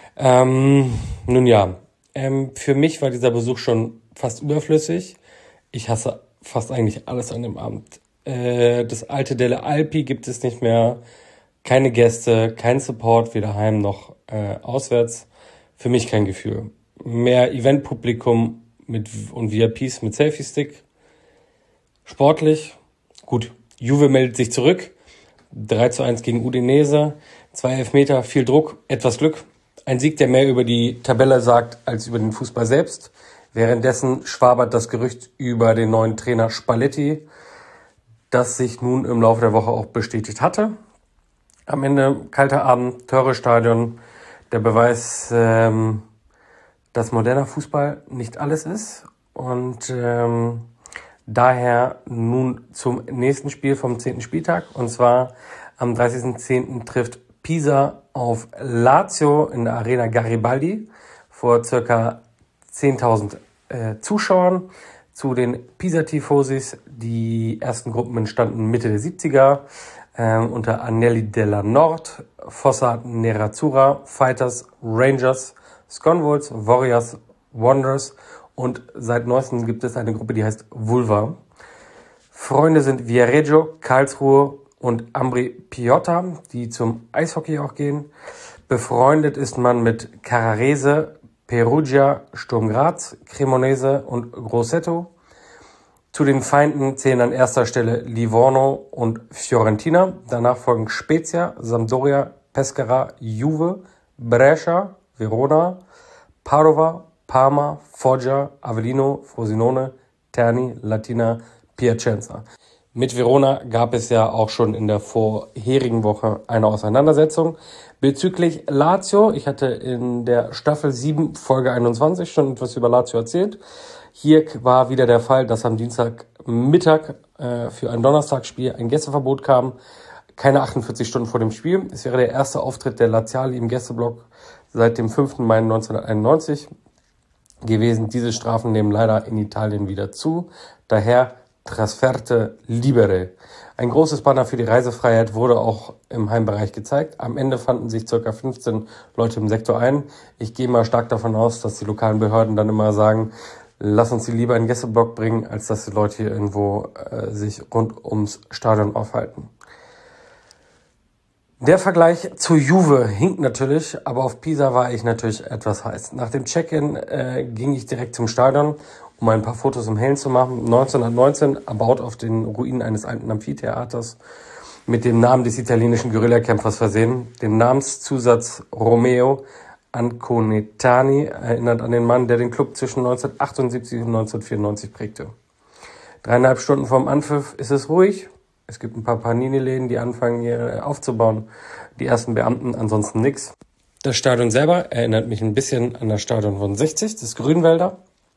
Ähm, nun ja, ähm, für mich war dieser Besuch schon fast überflüssig. Ich hasse fast eigentlich alles an dem Abend. Äh, das alte Delle Alpi gibt es nicht mehr. Keine Gäste, kein Support, weder heim noch äh, auswärts. Für mich kein Gefühl. Mehr Eventpublikum mit und V I Ps mit Selfie-Stick. Sportlich. Gut, Juve meldet sich zurück. drei zu eins gegen Udinese. Zwei Elfmeter, viel Druck, etwas Glück. Ein Sieg, der mehr über die Tabelle sagt, als über den Fußball selbst. Währenddessen schwabert das Gerücht über den neuen Trainer Spalletti, das sich nun im Laufe der Woche auch bestätigt hatte. Am Ende kalter Abend, teures Stadion, der Beweis, ähm, dass moderner Fußball nicht alles ist. Und ähm, daher nun zum nächsten Spiel vom zehnten Spieltag. Und zwar am dreißigsten zehnten trifft Pisa auf Lazio in der Arena Garibaldi vor circa zehntausend äh, Zuschauern. Zu den Pisa-Tifosis. Die ersten Gruppen entstanden Mitte der siebziger äh, unter Anelli della Nord, Fossa Nerazzurra, Fighters, Rangers, Sconvolts, Warriors, Wanderers und seit neuestem gibt es eine Gruppe, die heißt Vulva. Freunde sind Viareggio, Karlsruhe und Ambri Piotta, die zum Eishockey auch gehen. Befreundet ist man mit Carrarese, Perugia, Sturm Graz, Cremonese und Grosseto. Zu den Feinden zählen an erster Stelle Livorno und Fiorentina. Danach folgen Spezia, Sampdoria, Pescara, Juve, Brescia, Verona, Padova, Parma, Foggia, Avellino, Frosinone, Terni, Latina, Piacenza. Mit Verona gab es ja auch schon in der vorherigen Woche eine Auseinandersetzung. Bezüglich Lazio, ich hatte in der Staffel sieben, Folge einundzwanzig schon etwas über Lazio erzählt. Hier war wieder der Fall, dass am Dienstagmittag äh, für ein Donnerstagsspiel ein Gästeverbot kam. Keine achtundvierzig Stunden vor dem Spiel. Es wäre der erste Auftritt der Laziali im Gästeblock seit dem fünften Mai neunzehnhunderteinundneunzig gewesen. Diese Strafen nehmen leider in Italien wieder zu. Daher Trasferte libere. Ein großes Banner für die Reisefreiheit wurde auch im Heimbereich gezeigt. Am Ende fanden sich ca. fünfzehn Leute im Sektor ein. Ich gehe mal stark davon aus, dass die lokalen Behörden dann immer sagen, lass uns sie lieber in den Gästeblock bringen, als dass die Leute hier irgendwo äh, sich rund ums Stadion aufhalten. Der Vergleich zu Juve hinkt natürlich, aber auf Pisa war ich natürlich etwas heiß. Nach dem Check-in äh, ging ich direkt zum Stadion, um ein paar Fotos im Hellen zu machen. neunzehnhundertneunzehn, erbaut auf den Ruinen eines alten Amphitheaters, mit dem Namen des italienischen Guerillakämpfers versehen. Dem Namenszusatz Romeo Anconetani erinnert an den Mann, der den Club zwischen neunzehnhundertachtundsiebzig und neunzehnhundertvierundneunzig prägte. Dreieinhalb Stunden vorm Anpfiff ist es ruhig. Es gibt ein paar Panini-Läden, die anfangen hier aufzubauen. Die ersten Beamten, ansonsten nix. Das Stadion selber erinnert mich ein bisschen an das Stadion von sechzig, das Grünwälder.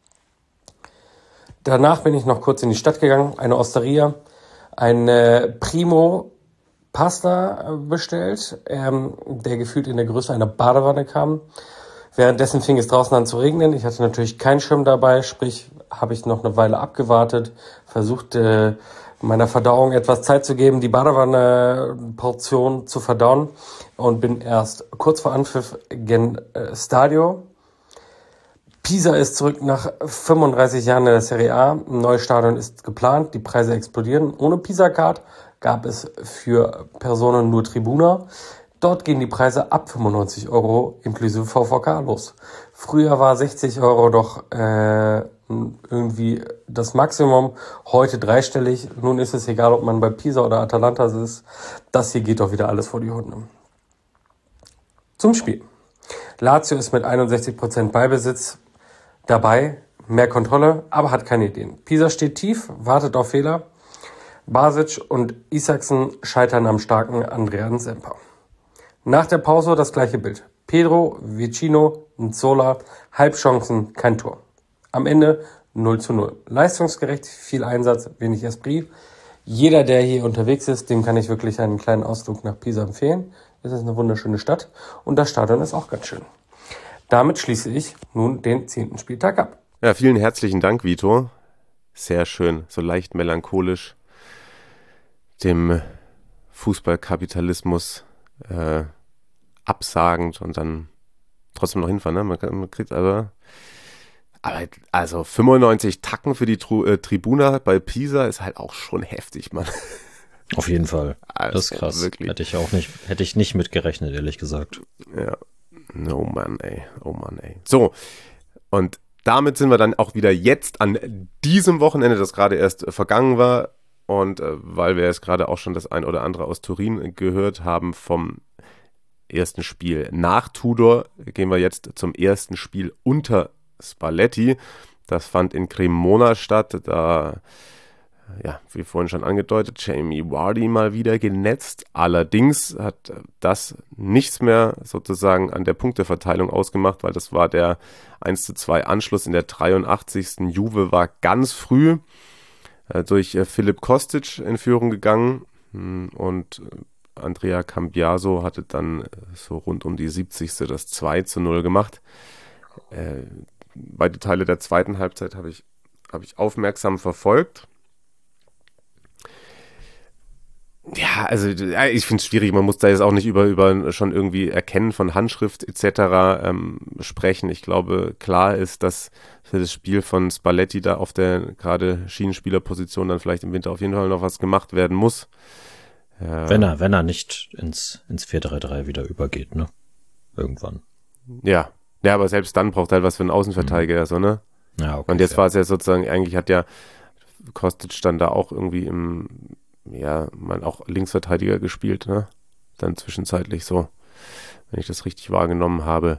Danach bin ich noch kurz in die Stadt gegangen, eine Osteria, eine Primo Pasta bestellt, ähm, der gefühlt in der Größe einer Badewanne kam. Währenddessen fing es draußen an zu regnen. Ich hatte natürlich keinen Schirm dabei, sprich habe ich noch eine Weile abgewartet, versucht äh, meiner Verdauung etwas Zeit zu geben, die Badewanne-Portion zu verdauen und bin erst kurz vor Anpfiff gen äh, Stadio. Pisa ist zurück nach fünfunddreißig Jahren in der Serie A. Ein neues Stadion ist geplant, die Preise explodieren. Ohne Pisa-Card gab es für Personen nur Tribuna. Dort gehen die Preise ab fünfundneunzig Euro inklusive V V K los. Früher war sechzig Euro doch äh, irgendwie das Maximum, heute dreistellig. Nun ist es egal, ob man bei Pisa oder Atalanta ist. Das hier geht doch wieder alles vor die Hunde. Zum Spiel. Lazio ist mit einundsechzig Prozent Ballbesitz dabei, mehr Kontrolle, aber hat keine Ideen. Pisa steht tief, wartet auf Fehler. Basic und Isaksen scheitern am starken Andrea Semper. Nach der Pause das gleiche Bild. Pedro, Vicino, Nzola, Halbchancen, kein Tor. Am Ende null zu null. Leistungsgerecht, viel Einsatz, wenig Esprit. jeder, der hier unterwegs ist, dem kann ich wirklich einen kleinen Ausflug nach Pisa empfehlen. Es ist eine wunderschöne Stadt und das Stadion ist auch ganz schön. Damit schließe ich nun den zehnten Spieltag ab. Ja, vielen herzlichen Dank, Vito. Sehr schön, so leicht melancholisch dem Fußballkapitalismus äh, absagend und dann trotzdem noch hinfahren. Ne? Man, kann, man kriegt aber, aber also fünfundneunzig Tacken für die Tru, äh, Tribuna bei Pisa ist halt auch schon heftig, Mann. Auf jeden Fall. Also, das ist krass. Wirklich. Hätte ich auch nicht, hätte ich nicht mitgerechnet, ehrlich gesagt. Ja. No Mann, ey. Oh Mann, ey. So. Und damit sind wir dann auch wieder jetzt an diesem Wochenende, das gerade erst vergangen war. Und äh, weil wir jetzt gerade auch schon das ein oder andere aus Turin gehört haben vom ersten Spiel nach Tudor, gehen wir jetzt zum ersten Spiel unter Spalletti. Das fand in Cremona statt. Da, ja, wie vorhin schon angedeutet, Jamie Vardy mal wieder genetzt. Allerdings hat das nichts mehr sozusagen an der Punkteverteilung ausgemacht, weil das war der eins zu zwei Anschluss in der dreiundachtzigsten Juve war ganz früh äh, durch äh, Filip Kostic in Führung gegangen und äh, Andrea Cambiaso hatte dann äh, so rund um die siebzigste das zwei zu null gemacht. Äh, beide Teile der zweiten Halbzeit habe ich, hab ich aufmerksam verfolgt. Ja, also ich finde es schwierig, man muss da jetzt auch nicht über, über schon irgendwie Erkennen von Handschrift et cetera ähm, sprechen. Ich glaube, klar ist, dass für das Spiel von Spalletti da auf der gerade Schienenspielerposition dann vielleicht im Winter auf jeden Fall noch was gemacht werden muss. Äh, wenn er, wenn er nicht ins, ins vier drei drei wieder übergeht, ne? Irgendwann. Ja, ja, aber selbst dann braucht er halt was für einen Außenverteidiger, mhm. so, ne? Ja, okay. Und jetzt fair. war es ja sozusagen, eigentlich hat ja Kostic dann da auch irgendwie im ja, man auch Linksverteidiger gespielt, ne? Dann zwischenzeitlich so, wenn ich das richtig wahrgenommen habe.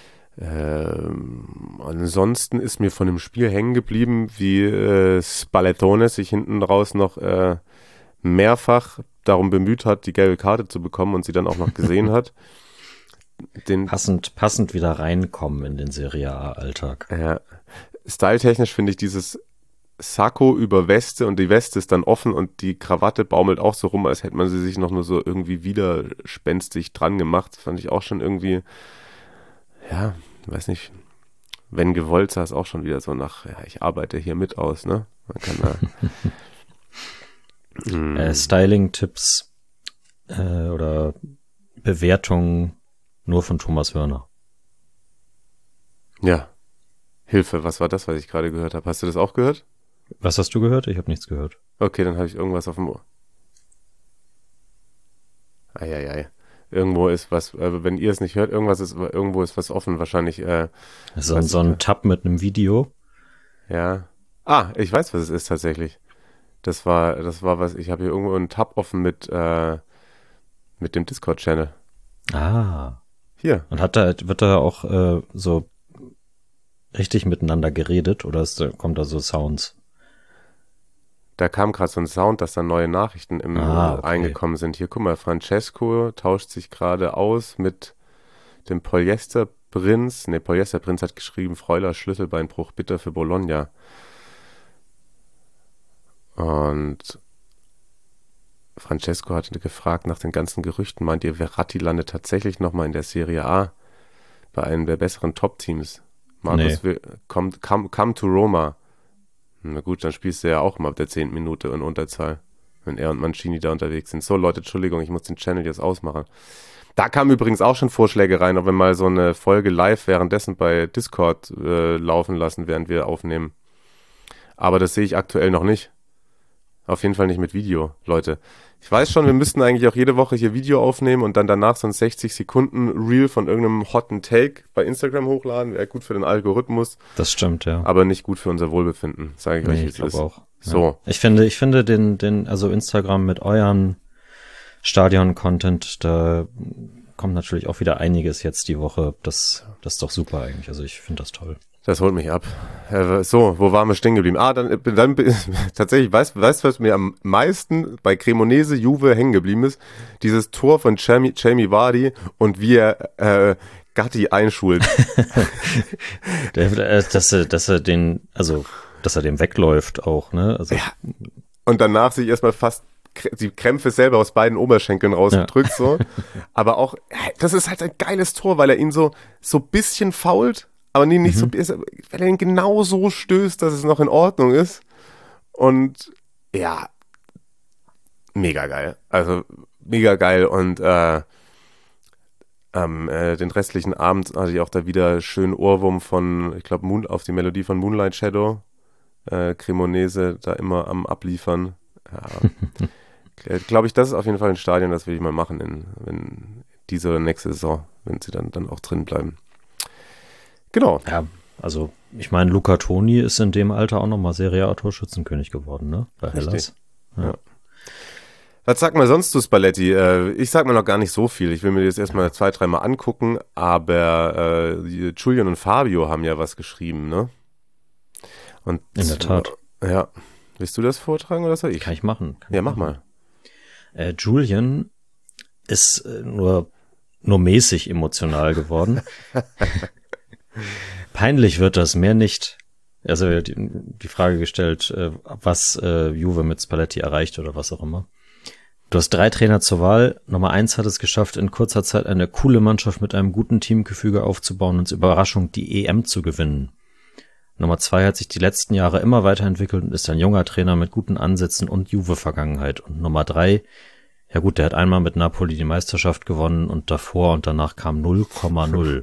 Ähm, ansonsten ist mir von dem Spiel hängen geblieben, wie äh, Spallettone sich hinten raus noch äh, mehrfach darum bemüht hat, die gelbe Karte zu bekommen und sie dann auch noch gesehen hat. Den, passend, passend wieder reinkommen in den Serie A-Alltag. Ja, styletechnisch finde ich dieses Sakko über Weste und die Weste ist dann offen und die Krawatte baumelt auch so rum, als hätte man sie sich noch nur so irgendwie widerspenstig dran gemacht. Das fand ich auch schon irgendwie, ja, weiß nicht, wenn gewollt, sah es auch schon wieder so nach, ja, ich arbeite hier mit aus, ne? Man kann da mm. äh, Styling-Tipps äh, oder Bewertungen nur von Thomas Wörner. Ja. Hilfe, was war das, was ich gerade gehört habe? Hast du das auch gehört? Was hast du gehört? Ich habe nichts gehört. Okay, dann habe ich irgendwas auf dem Ohr. Eieiei. Irgendwo ist was, äh, wenn ihr es nicht hört, irgendwas ist, irgendwo ist was offen, wahrscheinlich. Äh, so, so ein Tab mit einem Video. Ja. Ah, ich weiß, was es ist tatsächlich. Das war, das war was, ich habe hier irgendwo einen Tab offen mit, äh, mit dem Discord-Channel. Ah. Hier. Und hat da, wird da auch äh, so richtig miteinander geredet oder ist, kommt da so Sounds? Da kam gerade so ein Sound, dass da neue Nachrichten im, ah, okay. eingekommen sind. Hier, guck mal, Francesco tauscht sich gerade aus mit dem Polyesterprinz. Ne, Polyesterprinz hat geschrieben, Freuler Schlüsselbeinbruch, bitter für Bologna. Und Francesco hatte gefragt nach den ganzen Gerüchten, meint ihr, Verratti landet tatsächlich nochmal in der Serie A bei einem der besseren Top-Teams? Markus nee. will, come, come, come to Roma. Na gut, dann spielst du ja auch mal ab der zehnten Minute in Unterzahl, wenn er und Mancini da unterwegs sind. So, Leute, Entschuldigung, ich muss den Channel jetzt ausmachen. Da kamen übrigens auch schon Vorschläge rein, ob wir mal so eine Folge live währenddessen bei Discord äh, laufen lassen, während wir aufnehmen. Aber das sehe ich aktuell noch nicht. Auf jeden Fall nicht mit Video, Leute. Ich weiß schon, wir müssten eigentlich auch jede Woche hier Video aufnehmen und dann danach so ein sechzig Sekunden Reel von irgendeinem hotten Take bei Instagram hochladen. Wäre gut für den Algorithmus. Das stimmt, ja. Aber nicht gut für unser Wohlbefinden, sage ich nee, euch, wie ich es glaube ist. auch. So. Ja. Ich finde, ich finde den, den, also Instagram mit euren Stadion-Content, da kommt natürlich auch wieder einiges jetzt die Woche. Das, das ist doch super eigentlich. Also ich finde das toll. Das holt mich ab. Äh, so, wo waren wir stehen geblieben? Ah, dann, dann tatsächlich, weißt du, was mir am meisten bei Cremonese Juve hängen geblieben ist? Dieses Tor von Jamie, Jamie Vardy und wie er äh, Gatti einschult. Der, dass er, dass er den, also, dass er dem wegläuft auch, ne? Also, ja. und danach sich erstmal fast die Krämpfe selber aus beiden Oberschenkeln rausgedrückt, ja. so. Aber auch, das ist halt ein geiles Tor, weil er ihn so, so bisschen fault, aber nie, nicht mhm. so, weil er ihn genau so stößt, dass es noch in Ordnung ist. Und ja, mega geil. Also mega geil. Und äh, ähm, äh, den restlichen Abend hatte ich auch da wieder schön Ohrwurm von, ich glaube, Moon, auf die Melodie von Moonlight Shadow. Äh, Cremonese da immer am Abliefern. Ja. Glaube ich, das ist auf jeden Fall ein Stadion, das will ich mal machen, in, in diese oder nächste Saison, wenn sie dann, dann auch drin bleiben. Genau. Ja, also ich meine, Luca Toni ist in dem Alter auch nochmal Serie A-Torschützenkönig geworden, ne? Bei Hellas. Ja. Ja. Was sagt man sonst zu Spalletti? Äh, ich sag mal noch gar nicht so viel. Ich will mir das erstmal zwei, dreimal angucken, aber äh, Julian und Fabio haben ja was geschrieben, ne? Und in der Tat. Ja. Willst du das vortragen oder soll ich? Kann ich machen. Kann ja, ich mach machen. mal. Äh, Julian ist äh, nur, nur mäßig emotional geworden. Peinlich wird das, mehr nicht. Also die, die Frage gestellt, äh, was äh, Juve mit Spalletti erreicht oder was auch immer. Du hast drei Trainer zur Wahl. Nummer eins hat es geschafft, in kurzer Zeit eine coole Mannschaft mit einem guten Teamgefüge aufzubauen und zur Überraschung die E M zu gewinnen. Nummer zwei hat sich die letzten Jahre immer weiterentwickelt und ist ein junger Trainer mit guten Ansätzen und Juve-Vergangenheit. Und Nummer drei, ja gut, der hat einmal mit Napoli die Meisterschaft gewonnen und davor und danach kam null Komma null.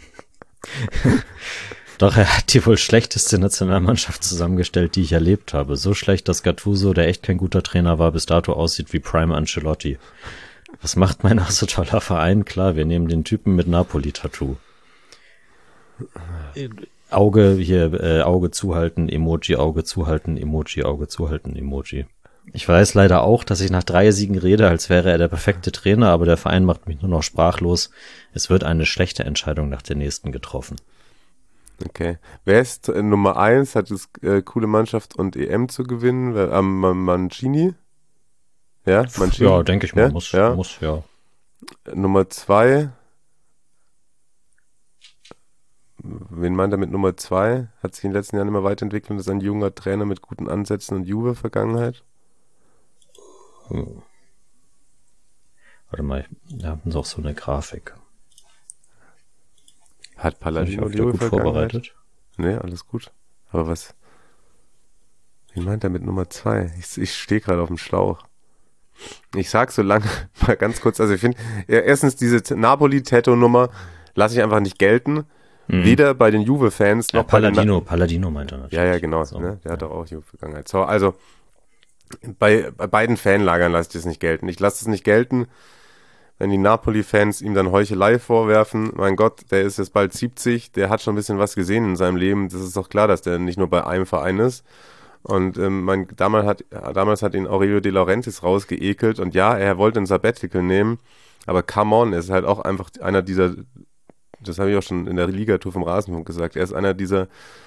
Doch er hat die wohl schlechteste Nationalmannschaft zusammengestellt, die ich erlebt habe. So schlecht, dass Gattuso, der echt kein guter Trainer war, bis dato aussieht wie Prime Ancelotti. Was macht mein ach so toller Verein? Klar, wir nehmen den Typen mit Napoli-Tattoo. Auge hier, äh, Auge zuhalten, Emoji, Auge zuhalten, Emoji, Auge zuhalten, Emoji. Ich weiß leider auch, dass ich nach drei Siegen rede, als wäre er der perfekte Trainer, aber der Verein macht mich nur noch sprachlos. Es wird eine schlechte Entscheidung nach der nächsten getroffen. Okay. Wer ist äh, Nummer eins, hat es äh, coole Mannschaft und E M zu gewinnen? Am ähm, Mancini? Ja, Mancini? Ja, denke ich mal, ja? muss, ja. muss, ja. Nummer zwei. Wen meint er mit Nummer zwei? Hat sich in den letzten Jahren immer weiterentwickelt und ist ein junger Trainer mit guten Ansätzen und Juve-Vergangenheit? Hm. Warte mal, wir haben doch so eine Grafik. Hat Palladino die gut vorbereitet? Nee, alles gut. Aber was? Wen meint er mit Nummer zwei? Ich, ich stehe gerade auf dem Schlauch. Ich sag so lange, mal ganz kurz, also ich finde, ja, erstens diese Napoli-Tattoo-Nummer lasse ich einfach nicht gelten. Mhm. Weder bei den Juve-Fans noch ja, Palladino, bei den... Palladino meint er natürlich. Ja, ja, genau. So, ne? Der ja. hat doch auch Juve-Vergangenheit. So, also bei, bei beiden Fanlagern lasse ich das nicht gelten. Ich lasse es nicht gelten, wenn die Napoli-Fans ihm dann Heuchelei vorwerfen. Mein Gott, der ist jetzt bald siebzig, der hat schon ein bisschen was gesehen in seinem Leben. Das ist doch klar, dass der nicht nur bei einem Verein ist. Und ähm, mein, damals, hat, damals hat ihn Aurelio De Laurentiis rausgeekelt. Und ja, er wollte ein Sabbatical nehmen, aber come on, er ist halt auch einfach einer dieser... Das habe ich auch schon in der Liga-Tour vom Rasenfunk gesagt. Er ist einer dieser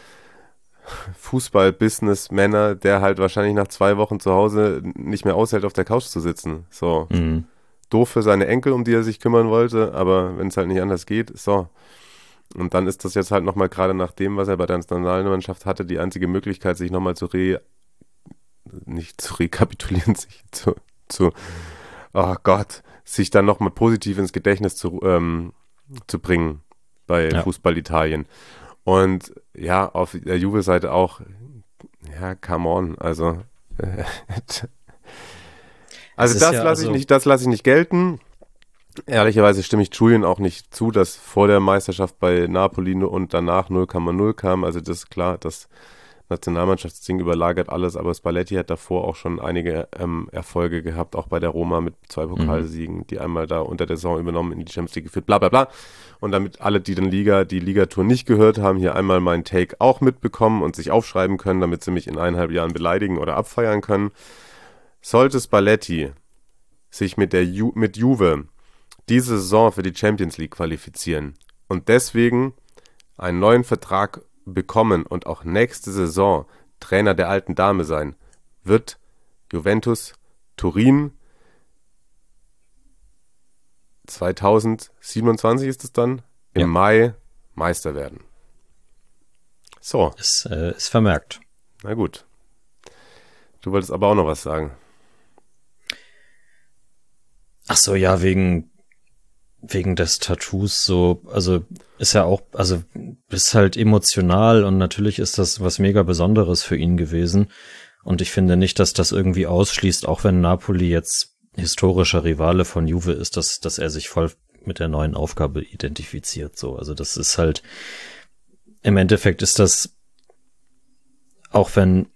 Fußball-Business-Männer, der halt wahrscheinlich nach zwei Wochen zu Hause nicht mehr aushält, auf der Couch zu sitzen. So. Mhm. Doof für seine Enkel, um die er sich kümmern wollte, aber wenn es halt nicht anders geht, so. Und dann ist das jetzt halt nochmal gerade nach dem, was er bei der Nationalmannschaft hatte, die einzige Möglichkeit, sich nochmal zu re... nicht zu rekapitulieren, sich zu... zu oh Gott, sich dann nochmal positiv ins Gedächtnis zu, ähm, zu bringen bei ja. Fußball Italien. Und ja, auf der Juve-Seite auch, ja, come on, also äh, also das ja lasse also ich nicht, das lasse ich nicht gelten. Ehrlicherweise stimme ich Julian auch nicht zu, dass vor der Meisterschaft bei Napoli und danach null Komma null kam. Also das ist klar, das Nationalmannschaftsding überlagert alles, aber Spalletti hat davor auch schon einige ähm, Erfolge gehabt, auch bei der Roma mit zwei Pokalsiegen, mhm. die einmal da unter der Saison übernommen, in die Champions League geführt, bla bla bla. Und damit alle, die den Liga, die Liga-Tour nicht gehört haben, hier einmal meinen Take auch mitbekommen und sich aufschreiben können, damit sie mich in eineinhalb Jahren beleidigen oder abfeiern können. Sollte Spalletti sich mit der Ju- mit Juve diese Saison für die Champions League qualifizieren und deswegen einen neuen Vertrag bekommen und auch nächste Saison Trainer der alten Dame sein, wird Juventus Turin zweitausendsiebenundzwanzig ist es dann, im ja. Mai Meister werden. So. Ist, äh, ist vermerkt. Na gut. Du wolltest aber auch noch was sagen. Ach so, ja, wegen wegen des Tattoos so, also ist ja auch, also ist halt emotional und natürlich ist das was mega Besonderes für ihn gewesen und ich finde nicht, dass das irgendwie ausschließt, auch wenn Napoli jetzt historischer Rivale von Juve ist, dass dass er sich voll mit der neuen Aufgabe identifiziert, so. Also das ist halt, im Endeffekt ist das, auch wenn,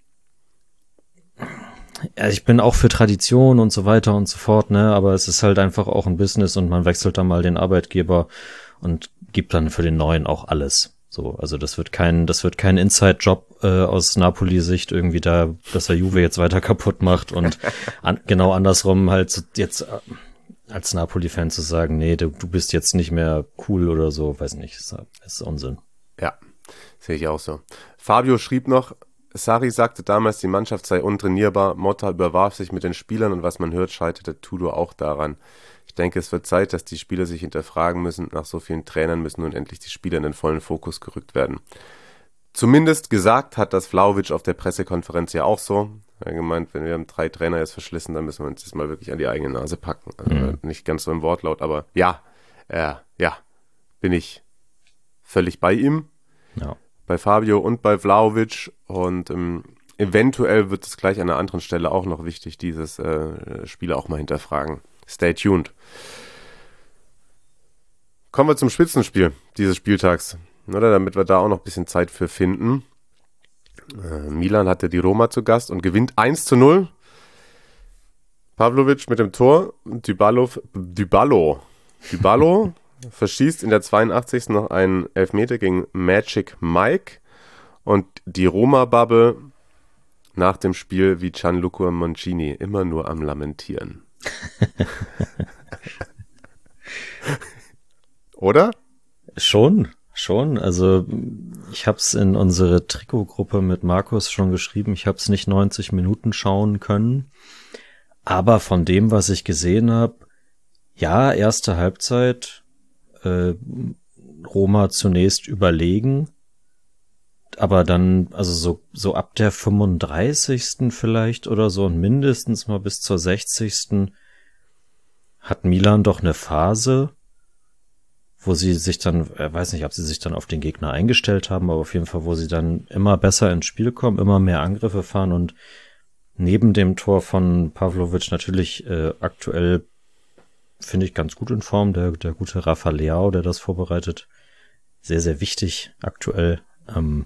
ja, ich bin auch für Tradition und so weiter und so fort, ne, aber es ist halt einfach auch ein Business und man wechselt dann mal den Arbeitgeber und gibt dann für den neuen auch alles. So, also das wird kein, das wird kein Inside-Job äh, aus Napoli-Sicht irgendwie da, dass er Juve jetzt weiter kaputt macht und an, genau andersrum halt so jetzt äh, als Napoli-Fan zu sagen, nee, du, du bist jetzt nicht mehr cool oder so, weiß nicht, ist, ist Unsinn. Ja, sehe ich auch so. Fabio schrieb noch, Sarri sagte damals, die Mannschaft sei untrainierbar, Motta überwarf sich mit den Spielern und was man hört, scheiterte Tudor auch daran. Ich denke, es wird Zeit, dass die Spieler sich hinterfragen müssen. Nach so vielen Trainern müssen nun endlich die Spieler in den vollen Fokus gerückt werden. Zumindest gesagt hat das Vlahovic auf der Pressekonferenz ja auch so. Er hat gemeint, wenn wir haben drei Trainer jetzt verschlissen, dann müssen wir uns das mal wirklich an die eigene Nase packen. Also mhm. Nicht ganz so im Wortlaut, aber ja, äh, ja, bin ich völlig bei ihm. Ja. Bei Fabio und bei Vlahovic und ähm, eventuell wird es gleich an einer anderen Stelle auch noch wichtig, dieses äh, Spiel auch mal hinterfragen. Stay tuned. Kommen wir zum Spitzenspiel dieses Spieltags, oder? Damit wir da auch noch ein bisschen Zeit für finden. Äh, Milan hatte die Roma zu Gast und gewinnt eins zu null. Pavlovic mit dem Tor. Dybalo, Dybalo, Dybalo verschießt in der zweiundachtzigsten noch einen Elfmeter gegen Magic Mike. Und die Roma-Bubble nach dem Spiel wie Gianluca Mancini immer nur am Lamentieren. Oder? Schon, schon. Also ich habe es in unsere Trikotgruppe mit Markus schon geschrieben. Ich habe es nicht neunzig Minuten schauen können. Aber von dem, was ich gesehen habe, ja, erste Halbzeit, äh, Roma zunächst überlegen. Aber dann, also so so ab der fünfunddreißigsten vielleicht oder so und mindestens mal bis zur sechzigsten hat Milan doch eine Phase, wo sie sich dann, ich weiß nicht, ob sie sich dann auf den Gegner eingestellt haben, aber auf jeden Fall, wo sie dann immer besser ins Spiel kommen, immer mehr Angriffe fahren und neben dem Tor von Pavlovic natürlich äh, aktuell, finde ich, ganz gut in Form, der der gute Rafa Leao, der das vorbereitet, sehr, sehr wichtig aktuell. Ähm,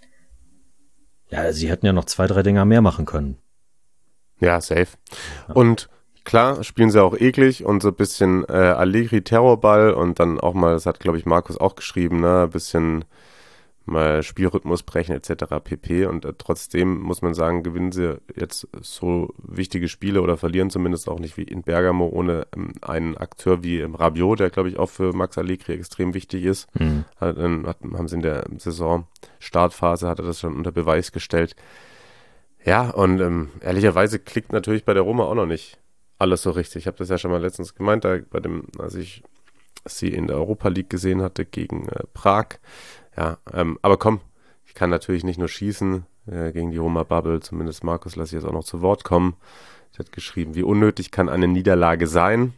ja, sie hätten ja noch zwei, drei Dinger mehr machen können. Ja, safe. Ja. Und klar, spielen sie auch eklig und so ein bisschen äh, Allegri-Terrorball und dann auch mal, das hat, glaube ich, Markus auch geschrieben, ne, ein bisschen mal Spielrhythmus brechen et cetera pp. Und äh, trotzdem muss man sagen, gewinnen sie jetzt so wichtige Spiele oder verlieren zumindest auch nicht wie in Bergamo ohne ähm, einen Akteur wie ähm, Rabiot, der, glaube ich, auch für Max Allegri extrem wichtig ist. Mhm. Hat, ähm, hat, haben sie in der Saison-Startphase, hat er das schon unter Beweis gestellt. Ja, und ähm, ehrlicherweise klickt natürlich bei der Roma auch noch nicht alles so richtig. Ich habe das ja schon mal letztens gemeint, da bei dem, als ich sie in der Europa League gesehen hatte gegen äh, Prag. Ja, ähm, aber komm, ich kann natürlich nicht nur schießen äh, gegen die Roma-Bubble, zumindest Markus lasse ich jetzt auch noch zu Wort kommen. Er hat geschrieben, wie unnötig kann eine Niederlage sein?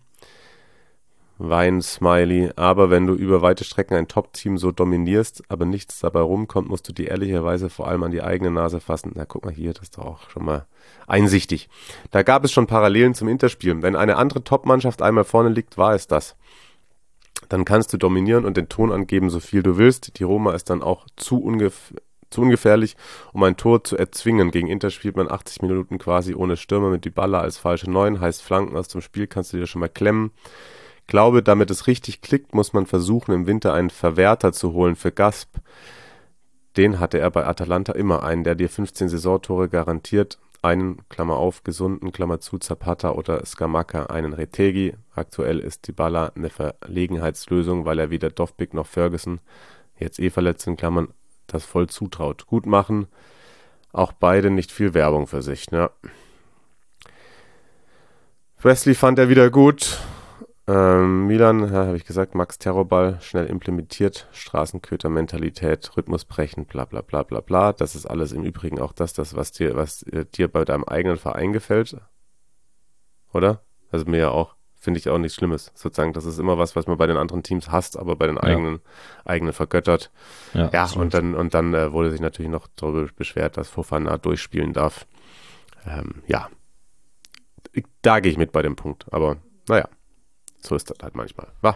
Wein, Smiley, aber wenn du über weite Strecken ein Top-Team so dominierst, aber nichts dabei rumkommt, musst du dir ehrlicherweise vor allem an die eigene Nase fassen. Na, guck mal hier, das ist doch auch schon mal einsichtig. Da gab es schon Parallelen zum Interspiel. Wenn eine andere Top-Mannschaft einmal vorne liegt, war es das. Dann kannst du dominieren und den Ton angeben, so viel du willst. Die Roma ist dann auch zu, ungef- zu ungefährlich, um ein Tor zu erzwingen. Gegen Inter spielt man achtzig Minuten quasi ohne Stürmer mit Dybala als falsche Neun. Heißt Flanken aus dem Spiel, kannst du dir schon mal klemmen. Ich glaube, damit es richtig klickt, muss man versuchen, im Winter einen Verwerter zu holen für Gasp. Den hatte er bei Atalanta immer, einen, der dir fünfzehn Saisontore garantiert. Einen, Klammer auf, gesunden, Klammer zu, Zapata oder Scamacca, einen Retegui. Aktuell ist Dybala eine Verlegenheitslösung, weil er weder Dovbyk noch Ferguson, jetzt eh verletzt in Klammern, das voll zutraut. Gut machen, auch beide nicht viel Werbung für sich. Ne? Wesley fand er wieder gut. Ähm, Milan, ja, habe ich gesagt, Max Terrorball, schnell implementiert, Straßenköter-Mentalität, Rhythmusbrechen, bla bla bla bla bla. Das ist alles im Übrigen auch das, das was dir, was äh, dir bei deinem eigenen Verein gefällt. Oder? Also mir ja auch. Finde ich auch nichts Schlimmes. Sozusagen, das ist immer was, was man bei den anderen Teams hasst, aber bei den Ja. eigenen, eigenen vergöttert. Ja, Ja, absolut. und dann, und dann äh, wurde sich natürlich noch darüber beschwert, dass Fofana durchspielen darf. Ähm, ja. Ich, da gehe ich mit bei dem Punkt. Aber naja, so ist das halt manchmal. Wa?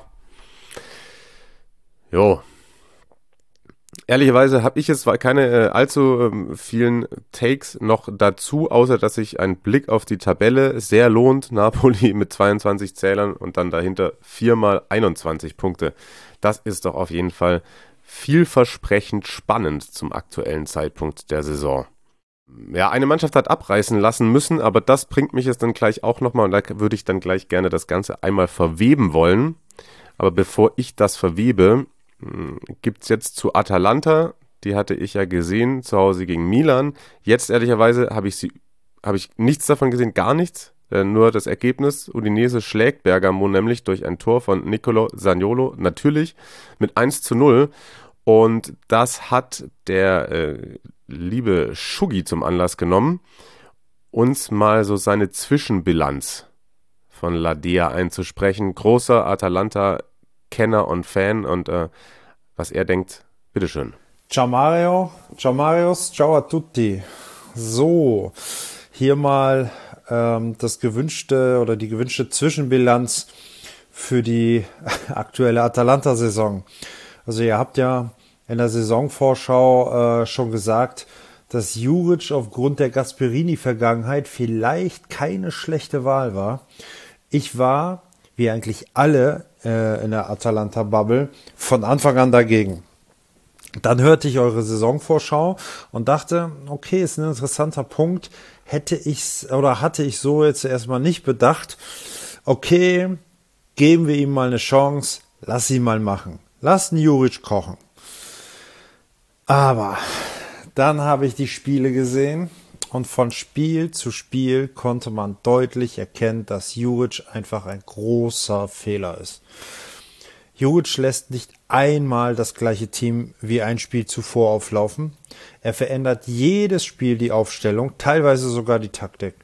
Jo. Ehrlicherweise habe ich jetzt keine äh, allzu ähm, vielen Takes noch dazu, außer dass sich ein Blick auf die Tabelle sehr lohnt. Napoli mit zweiundzwanzig Zählern und dann dahinter viermal einundzwanzig Punkte. Das ist doch auf jeden Fall vielversprechend spannend zum aktuellen Zeitpunkt der Saison. Ja, eine Mannschaft hat abreißen lassen müssen, aber das bringt mich jetzt dann gleich auch nochmal und da würde ich dann gleich gerne das Ganze einmal verweben wollen. Aber bevor ich das verwebe, gibt es jetzt zu Atalanta, die hatte ich ja gesehen, zu Hause gegen Milan. Jetzt ehrlicherweise habe ich sie, habe ich nichts davon gesehen, gar nichts. Äh, nur das Ergebnis, Udinese schlägt Bergamo nämlich durch ein Tor von Nicolo Zaniolo, natürlich mit eins zu null. Und das hat der äh, liebe Schuggi zum Anlass genommen, uns mal so seine Zwischenbilanz von La Dea einzusprechen. Großer Atalanta-Kenner und Fan und äh, was er denkt, bitteschön. Ciao Mario, ciao Marius, ciao a tutti. So, hier mal ähm, das gewünschte oder die gewünschte Zwischenbilanz für die aktuelle Atalanta-Saison. Also ihr habt ja in der Saisonvorschau äh, schon gesagt, dass Juric aufgrund der Gasperini-Vergangenheit vielleicht keine schlechte Wahl war. Ich war, wie eigentlich alle äh, in der Atalanta-Bubble, von Anfang an dagegen. Dann hörte ich eure Saisonvorschau und dachte, okay, ist ein interessanter Punkt. Hätte ich's oder hatte ich so jetzt erstmal nicht bedacht. Okay, geben wir ihm mal eine Chance, lass ihn mal machen. Lass den Juric kochen. Aber dann habe ich die Spiele gesehen und von Spiel zu Spiel konnte man deutlich erkennen, dass Juric einfach ein großer Fehler ist. Juric lässt nicht einmal das gleiche Team wie ein Spiel zuvor auflaufen. Er verändert jedes Spiel die Aufstellung, teilweise sogar die Taktik.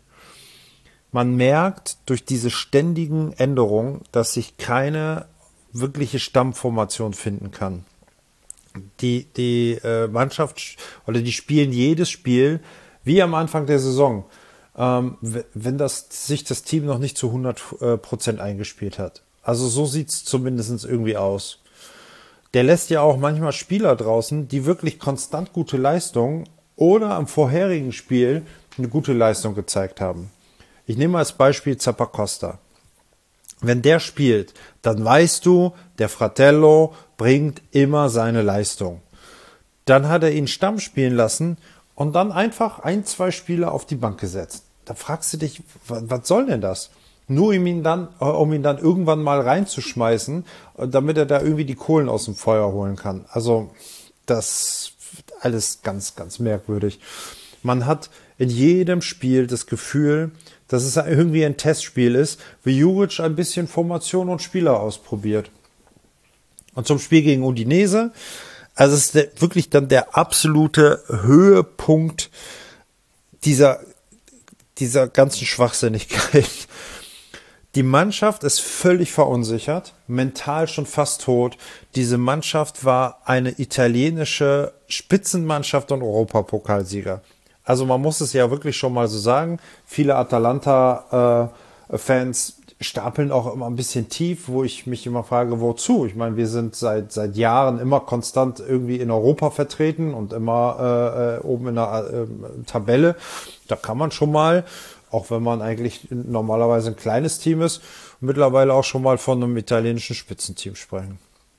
Man merkt durch diese ständigen Änderungen, dass sich keine wirkliche Stammformation finden kann. Die, die äh, Mannschaft oder die spielen jedes Spiel wie am Anfang der Saison, ähm, wenn das, sich das Team noch nicht zu hundert Prozent eingespielt hat. Also so sieht es zumindest irgendwie aus. Der lässt ja auch manchmal Spieler draußen, die wirklich konstant gute Leistungen oder am vorherigen Spiel eine gute Leistung gezeigt haben. Ich nehme als Beispiel Zappacosta. Wenn der spielt, dann weißt du, der Fratello bringt immer seine Leistung. Dann hat er ihn Stamm spielen lassen und dann einfach ein, zwei Spiele auf die Bank gesetzt. Da fragst du dich, was soll denn das? Nur um ihn dann, um ihn dann irgendwann mal reinzuschmeißen, damit er da irgendwie die Kohlen aus dem Feuer holen kann. Also das alles ganz, ganz merkwürdig. Man hat in jedem Spiel das Gefühl, dass es irgendwie ein Testspiel ist, wie Juric ein bisschen Formation und Spieler ausprobiert. Und zum Spiel gegen Udinese, also es ist der, wirklich dann der absolute Höhepunkt dieser, dieser ganzen Schwachsinnigkeit. Die Mannschaft ist völlig verunsichert, mental schon fast tot. Diese Mannschaft war eine italienische Spitzenmannschaft und Europapokalsieger. Also man muss es ja wirklich schon mal so sagen. Viele Atalanta-Fans äh, stapeln auch immer ein bisschen tief, wo ich mich immer frage, wozu? Ich meine, wir sind seit seit Jahren immer konstant irgendwie in Europa vertreten und immer äh, oben in der äh, Tabelle. Da kann man schon mal, auch wenn man eigentlich normalerweise ein kleines Team ist, mittlerweile auch schon mal von einem italienischen Spitzenteam sprechen.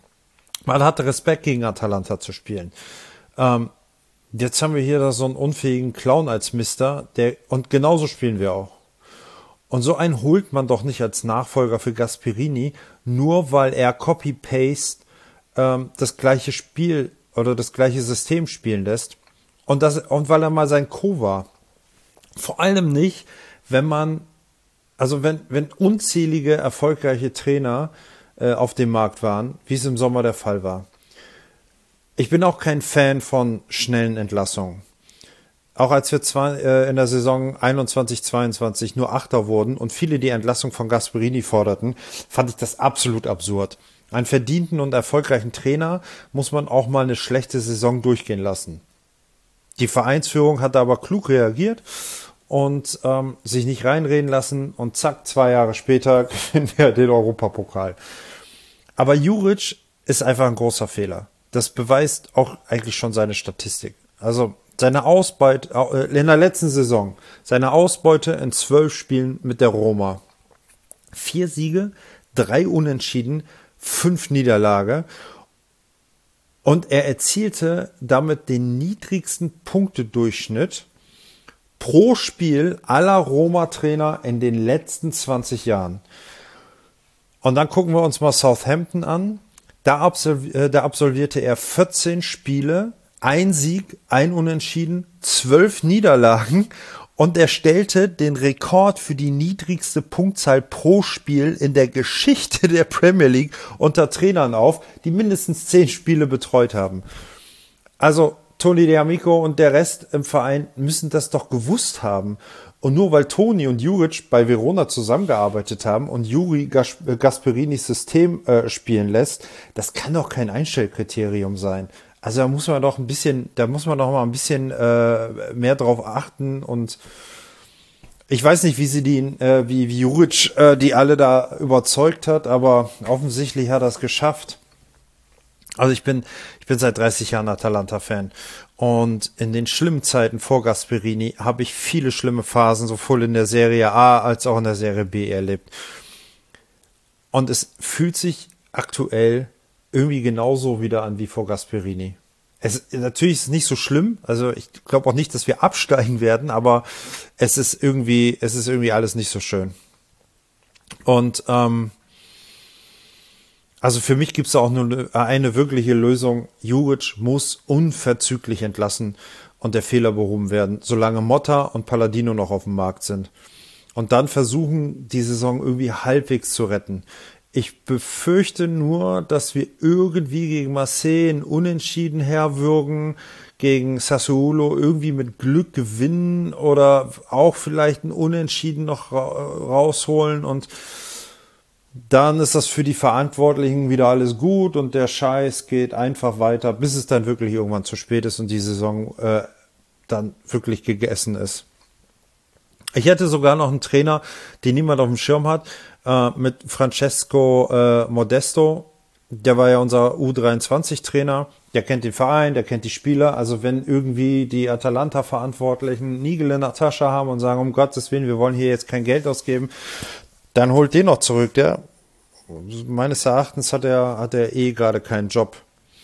Man hatte Respekt, gegen Atalanta zu spielen. Ähm, jetzt haben wir hier da so einen unfähigen Clown als Mister, der, und genauso spielen wir auch. Und so einen holt man doch nicht als Nachfolger für Gasperini, nur weil er Copy-Paste ähm, das gleiche Spiel oder das gleiche System spielen lässt. Und, das, und weil er mal sein Co. war. Vor allem nicht, wenn man also wenn, wenn unzählige erfolgreiche Trainer äh, auf dem Markt waren, wie es im Sommer der Fall war. Ich bin auch kein Fan von schnellen Entlassungen. Auch als wir zwar äh, in der Saison einundzwanzig zweiundzwanzig nur Achter wurden und viele die Entlassung von Gasperini forderten, fand ich das absolut absurd. Einen verdienten und erfolgreichen Trainer muss man auch mal eine schlechte Saison durchgehen lassen. Die Vereinsführung hat aber klug reagiert und ähm, sich nicht reinreden lassen und zack, zwei Jahre später gewinnen wir den Europapokal. Aber Juric ist einfach ein großer Fehler. Das beweist auch eigentlich schon seine Statistik. Also seine Ausbeute in der letzten Saison, seine Ausbeute in zwölf Spielen mit der Roma. Vier Siege, drei Unentschieden, fünf Niederlage. Und er erzielte damit den niedrigsten Punktedurchschnitt pro Spiel aller Roma-Trainer in den letzten zwanzig Jahren. Und dann gucken wir uns mal Southampton an. Da, absolv- äh, da absolvierte er vierzehn Spiele, ein Sieg, ein Unentschieden, zwölf Niederlagen und er stellte den Rekord für die niedrigste Punktzahl pro Spiel in der Geschichte der Premier League unter Trainern auf, die mindestens zehn Spiele betreut haben. Also Tony D'Amico und der Rest im Verein müssen das doch gewusst haben. Und nur weil Toni und Juric bei Verona zusammengearbeitet haben und Juri Gas- Gasperinis System äh, spielen lässt, das kann doch kein Einstellkriterium sein. Also da muss man doch ein bisschen, da muss man doch mal ein bisschen äh, mehr drauf achten und ich weiß nicht, wie sie die, äh, wie, wie Juric äh, die alle da überzeugt hat, aber offensichtlich hat er es geschafft. Also ich bin, ich bin seit dreißig Jahren Atalanta-Fan und in den schlimmen Zeiten vor Gasperini habe ich viele schlimme Phasen sowohl in der Serie A als auch in der Serie B erlebt. Und es fühlt sich aktuell irgendwie genauso wieder an wie vor Gasperini. Es, natürlich ist es nicht so schlimm, also ich glaube auch nicht, dass wir absteigen werden, aber es ist irgendwie, es ist irgendwie alles nicht so schön. Und ähm, also für mich gibt es auch nur eine wirkliche Lösung. Juric muss unverzüglich entlassen und der Fehler behoben werden, solange Motta und Palladino noch auf dem Markt sind. Und dann versuchen, die Saison irgendwie halbwegs zu retten. Ich befürchte nur, dass wir irgendwie gegen Marseille unentschieden herwürgen, gegen Sassuolo irgendwie mit Glück gewinnen oder auch vielleicht ein Unentschieden noch ra- rausholen und dann ist das für die Verantwortlichen wieder alles gut und der Scheiß geht einfach weiter, bis es dann wirklich irgendwann zu spät ist und die Saison äh, dann wirklich gegessen ist. Ich hätte sogar noch einen Trainer, den niemand auf dem Schirm hat, äh, mit Francesco äh, Modesto. Der war ja unser U dreiundzwanzig-Trainer. Der kennt den Verein, der kennt die Spieler. Also wenn irgendwie die Atalanta-Verantwortlichen Nigel in der Tasche haben und sagen, um Gottes Willen, wir wollen hier jetzt kein Geld ausgeben, dann holt den noch zurück. Der, meines Erachtens hat er, hat er eh gerade keinen Job.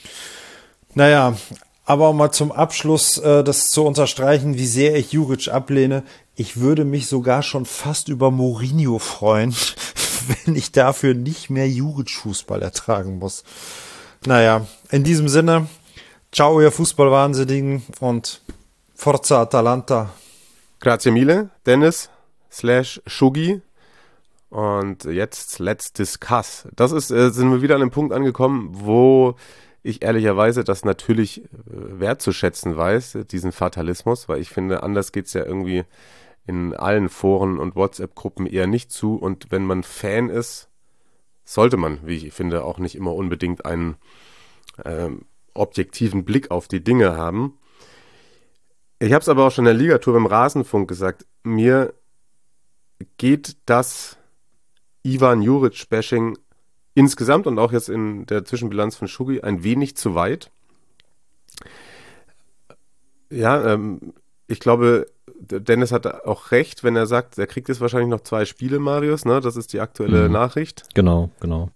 Naja, aber um mal zum Abschluss äh, das zu unterstreichen, wie sehr ich Juric ablehne. Ich würde mich sogar schon fast über Mourinho freuen, wenn ich dafür nicht mehr Juric-Fußball ertragen muss. Naja, in diesem Sinne, ciao ihr Fußballwahnsinnigen und Forza Atalanta. Grazie mille, Dennis slash Shugi. Und jetzt let's discuss. Das ist, äh, sind wir wieder an einem Punkt angekommen, wo ich ehrlicherweise das natürlich äh, wertzuschätzen weiß, diesen Fatalismus, weil ich finde, anders geht's ja irgendwie in allen Foren und WhatsApp-Gruppen eher nicht zu. Und wenn man Fan ist, sollte man, wie ich finde, auch nicht immer unbedingt einen ähm, objektiven Blick auf die Dinge haben. Ich habe es aber auch schon in der Ligatour im Rasenfunk gesagt, mir geht das Ivan Juric-Bashing insgesamt und auch jetzt in der Zwischenbilanz von Shugi ein wenig zu weit. Ja, ähm, ich glaube, Dennis hat auch recht, wenn er sagt, er kriegt jetzt wahrscheinlich noch zwei Spiele, Marius, ne? Das ist die aktuelle mhm. Nachricht. Genau, genau.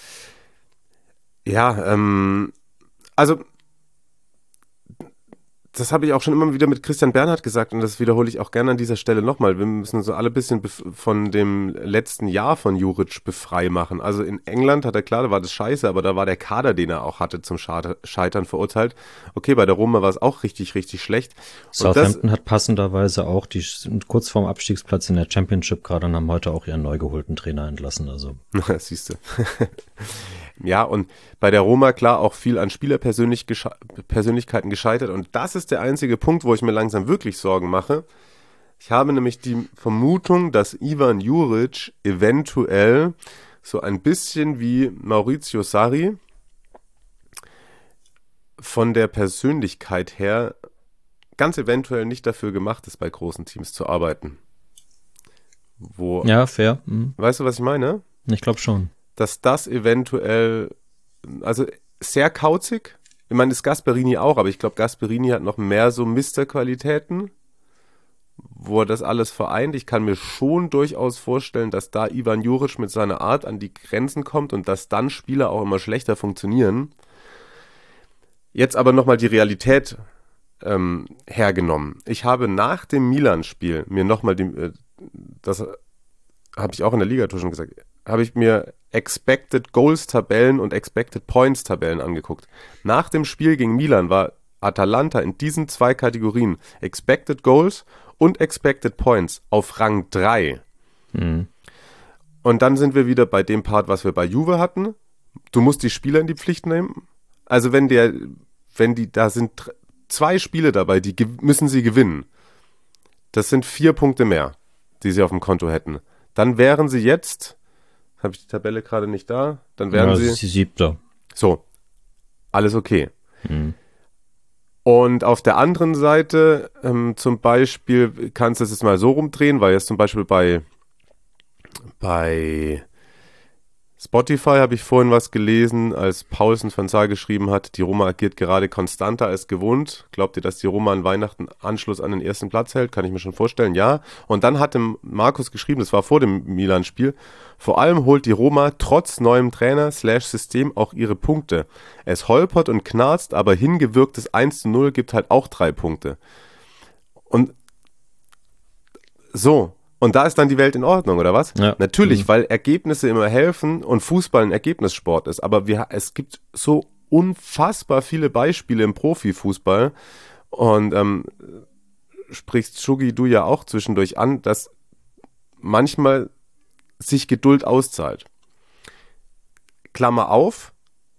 Ja, ähm, also das habe ich auch schon immer wieder mit Christian Bernhard gesagt und das wiederhole ich auch gerne an dieser Stelle nochmal. Wir müssen so alle ein bisschen bef- von dem letzten Jahr von Juric befrei machen. Also in England hat er, klar, da war das scheiße, aber da war der Kader, den er auch hatte, zum Scha- Scheitern verurteilt. Okay, bei der Roma war es auch richtig, richtig schlecht. Southampton hat passenderweise auch, die sind kurz vorm Abstiegsplatz in der Championship gerade und haben heute auch ihren neu geholten Trainer entlassen. Also. Siehst du. Ja, und bei der Roma, klar, auch viel an Spielerpersönlichkeiten gescheitert. Und das ist der einzige Punkt, wo ich mir langsam wirklich Sorgen mache. Ich habe nämlich die Vermutung, dass Ivan Juric eventuell so ein bisschen wie Maurizio Sarri von der Persönlichkeit her ganz eventuell nicht dafür gemacht ist, bei großen Teams zu arbeiten. Wo, ja, fair. Mhm. Weißt du, was ich meine? Ich glaube schon. Dass das eventuell, also sehr kauzig, ich meine, das Gasperini auch, aber ich glaube, Gasperini hat noch mehr so Mister-Qualitäten, wo er das alles vereint. Ich kann mir schon durchaus vorstellen, dass da Ivan Juric mit seiner Art an die Grenzen kommt und dass dann Spieler auch immer schlechter funktionieren. Jetzt aber nochmal die Realität ähm, hergenommen. Ich habe nach dem Milan-Spiel mir nochmal die, äh, das habe ich auch in der Ligatur schon gesagt, habe ich mir Expected Goals Tabellen und Expected Points Tabellen angeguckt. Nach dem Spiel gegen Milan war Atalanta in diesen zwei Kategorien, Expected Goals und Expected Points, auf Rang drei. Mhm. Und dann sind wir wieder bei dem Part, was wir bei Juve hatten. Du musst die Spieler in die Pflicht nehmen. Also wenn der, wenn die, da sind zwei Spiele dabei, die ge- müssen sie gewinnen. Das sind vier Punkte mehr, die sie auf dem Konto hätten. Dann wären sie jetzt, habe ich die Tabelle gerade nicht da, dann wären ja, sie... sie siebter. So, alles okay. Mhm. Und auf der anderen Seite, ähm, zum Beispiel, kannst du es jetzt mal so rumdrehen, weil jetzt zum Beispiel bei, bei Spotify habe ich vorhin was gelesen, als Paulsen von Saar geschrieben hat, die Roma agiert gerade konstanter als gewohnt. Glaubt ihr, dass die Roma an Weihnachten Anschluss an den ersten Platz hält? Kann ich mir schon vorstellen, ja. Und dann hatte Markus geschrieben, das war vor dem Milan-Spiel, vor allem holt die Roma trotz neuem Trainer slash System auch ihre Punkte. Es holpert und knarzt, aber hingewirktes eins zu null gibt halt auch drei Punkte. Und so, und da ist dann die Welt in Ordnung, oder was? Ja. Natürlich, Mhm. weil Ergebnisse immer helfen und Fußball ein Ergebnissport ist. Aber wir, es gibt so unfassbar viele Beispiele im Profifußball. Und ähm, sprichst Schugi, du ja auch zwischendurch an, dass manchmal sich Geduld auszahlt. Klammer auf,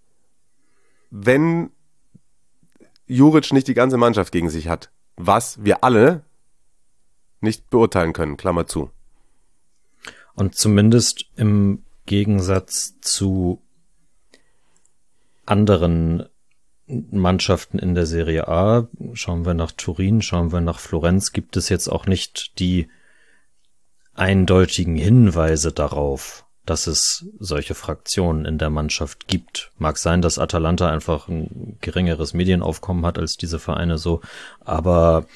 wenn Juric nicht die ganze Mannschaft gegen sich hat, was wir alle nicht beurteilen können, Klammer zu. Und zumindest im Gegensatz zu anderen Mannschaften in der Serie A, schauen wir nach Turin, schauen wir nach Florenz, gibt es jetzt auch nicht die eindeutigen Hinweise darauf, dass es solche Fraktionen in der Mannschaft gibt. Mag sein, dass Atalanta einfach ein geringeres Medienaufkommen hat als diese Vereine so, aber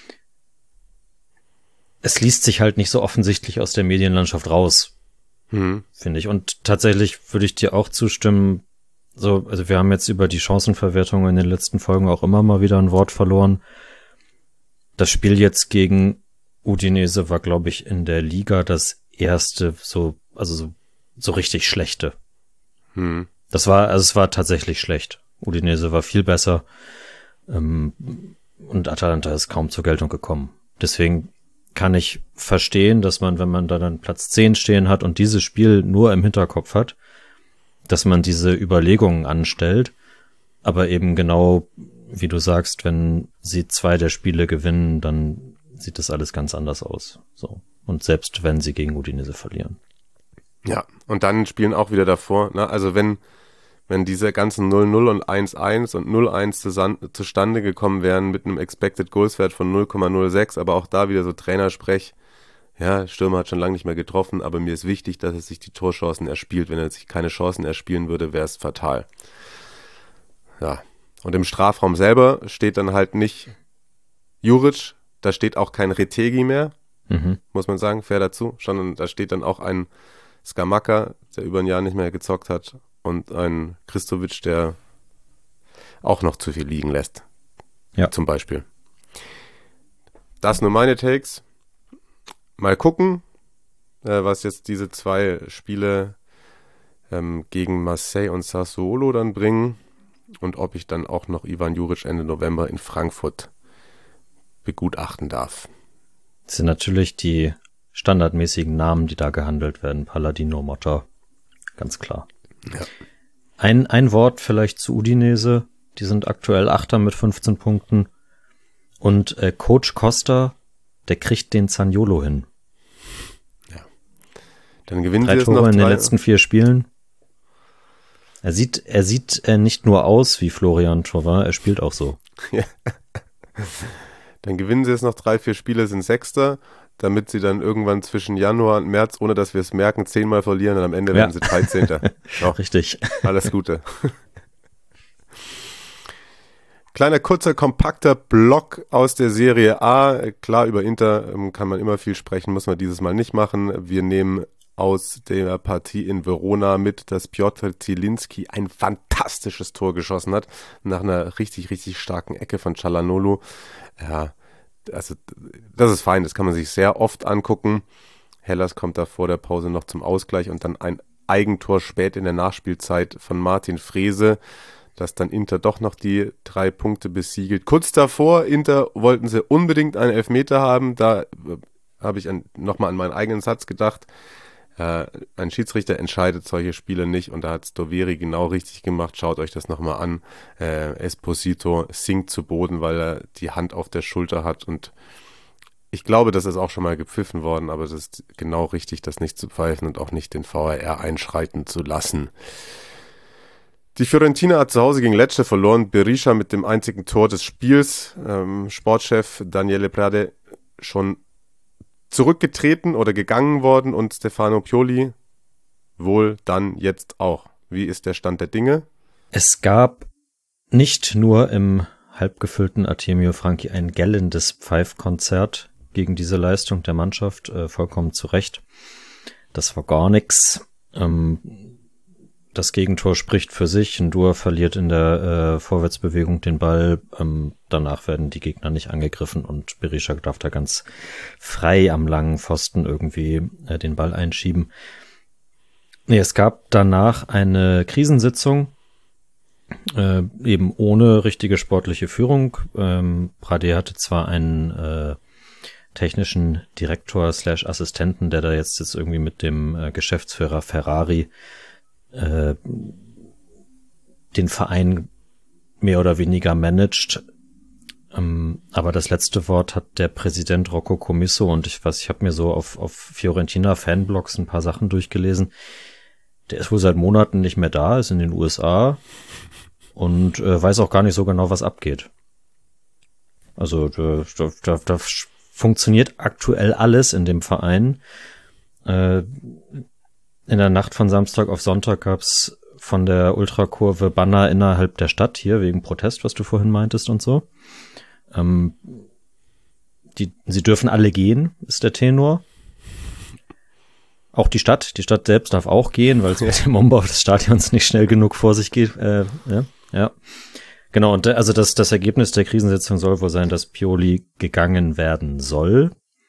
es liest sich halt nicht so offensichtlich aus der Medienlandschaft raus, Mhm. finde ich. Und tatsächlich würde ich dir auch zustimmen, so, also wir haben jetzt über die Chancenverwertung in den letzten Folgen auch immer mal wieder ein Wort verloren. Das Spiel jetzt gegen Udinese war, glaube ich, in der Liga das erste so, also so, so richtig schlechte. Mhm. Das war, also es war tatsächlich schlecht. Udinese war viel besser, ähm, und Atalanta ist kaum zur Geltung gekommen. Deswegen kann ich verstehen, dass man, wenn man da dann Platz zehn stehen hat und dieses Spiel nur im Hinterkopf hat, dass man diese Überlegungen anstellt, aber eben genau, wie du sagst, wenn sie zwei der Spiele gewinnen, dann sieht das alles ganz anders aus. So. Und selbst wenn sie gegen Udinese verlieren. Ja, und dann spielen auch wieder davor, ne? Also wenn wenn diese ganzen null null und eins eins und null eins zusan- zustande gekommen wären mit einem Expected Goals Wert von null Komma null sechs, aber auch da wieder so Trainersprech, ja, Stürmer hat schon lange nicht mehr getroffen, aber mir ist wichtig, dass er sich die Torchancen erspielt. Wenn er sich keine Chancen erspielen würde, wäre es fatal. Ja, und im Strafraum selber steht dann halt nicht Juric, da steht auch kein Retegi mehr, Mhm. muss man sagen, fair dazu, sondern da steht dann auch ein Skamaka, der über ein Jahr nicht mehr gezockt hat, und ein Kristovic, der auch noch zu viel liegen lässt. Ja. Zum Beispiel. das nur meine Takes. Mal gucken, äh, was jetzt diese zwei Spiele ähm, gegen Marseille und Sassuolo dann bringen und ob ich dann auch noch Ivan Juric Ende November in Frankfurt begutachten darf. Das sind natürlich die standardmäßigen Namen, die da gehandelt werden. Palladino, Motta, ganz klar. Ja. Ein, ein Wort vielleicht zu Udinese. Die sind aktuell Achter mit fünfzehn Punkten. Und äh, Coach Costa, der kriegt den Zaniolo hin. Ja. Dann gewinnen drei sie es Tore noch in drei. den letzten vier Spielen. Er sieht, er sieht äh, nicht nur aus wie Florian Thauvin, er spielt auch so. Ja. Dann gewinnen sie jetzt noch drei, vier Spiele, sind Sechster, damit sie dann irgendwann zwischen Januar und März, ohne dass wir es merken, zehnmal verlieren und am Ende Ja. werden sie dreizehnter So, Richtig. alles Gute. Kleiner, kurzer, kompakter Block aus der Serie A. Klar, über Inter ähm, kann man immer viel sprechen, muss man dieses Mal nicht machen. Wir nehmen aus der Partie in Verona mit, dass Piotr Zielinski ein fantastisches Tor geschossen hat, nach einer richtig, richtig starken Ecke von Çalhanoğlu. Ja, also das ist fein, das kann man sich sehr oft angucken. Hellas kommt da vor der Pause noch zum Ausgleich und dann ein Eigentor spät in der Nachspielzeit von Martin Frese, dass dann Inter doch noch die drei Punkte besiegelt. Kurz davor, Inter wollten sie unbedingt einen Elfmeter haben, da äh, habe ich an, nochmal an meinen eigenen Satz gedacht. Äh, ein Schiedsrichter entscheidet solche Spiele nicht und da hat Stoveri genau richtig gemacht. Schaut euch das nochmal an. Äh, Esposito sinkt zu Boden, weil er die Hand auf der Schulter hat und ich glaube, das ist auch schon mal gepfiffen worden, aber es ist genau richtig, das nicht zu pfeifen und auch nicht den V A R einschreiten zu lassen. Die Fiorentina hat zu Hause gegen Lecce verloren. Berisha mit dem einzigen Tor des Spiels. Ähm, Sportchef Daniele Prade schon zurückgetreten oder gegangen worden und Stefano Pioli wohl dann jetzt auch. Wie ist der Stand der Dinge? Es gab nicht nur im halbgefüllten Artemio Franchi ein gellendes Pfeifkonzert gegen diese Leistung der Mannschaft, äh, vollkommen zu Recht. Das war gar nix. Ähm, das Gegentor spricht für sich. Ndur verliert in der äh, Vorwärtsbewegung den Ball. Ähm, danach werden die Gegner nicht angegriffen und Berisha darf da ganz frei am langen Pfosten irgendwie äh, den Ball einschieben. Nee, es gab danach eine Krisensitzung, äh, eben ohne richtige sportliche Führung. Ähm, Prade hatte zwar einen äh, technischen Direktor slash Assistenten, der da jetzt, jetzt irgendwie mit dem äh, Geschäftsführer Ferrari äh, den Verein mehr oder weniger managt. Ähm, aber das letzte Wort hat der Präsident Rocco Commisso und ich weiß, ich habe mir so auf, auf Fiorentina Fanblogs ein paar Sachen durchgelesen. Der ist wohl seit Monaten nicht mehr da, ist in den U S A und äh, weiß auch gar nicht so genau, was abgeht. Also da, da, da, da funktioniert aktuell alles in dem Verein. Äh, in der Nacht von Samstag auf Sonntag gab's von der Ultrakurve Banner innerhalb der Stadt hier wegen Protest, was du vorhin meintest und so. Ähm, die, sie dürfen alle gehen, ist der Tenor. Auch die Stadt, die Stadt selbst darf auch gehen, weil es mit dem Umbau des Stadions nicht schnell genug vor sich geht. Äh, ja, ja. Genau, und also das, das Ergebnis der Krisensitzung soll wohl sein, dass Pioli gegangen werden soll.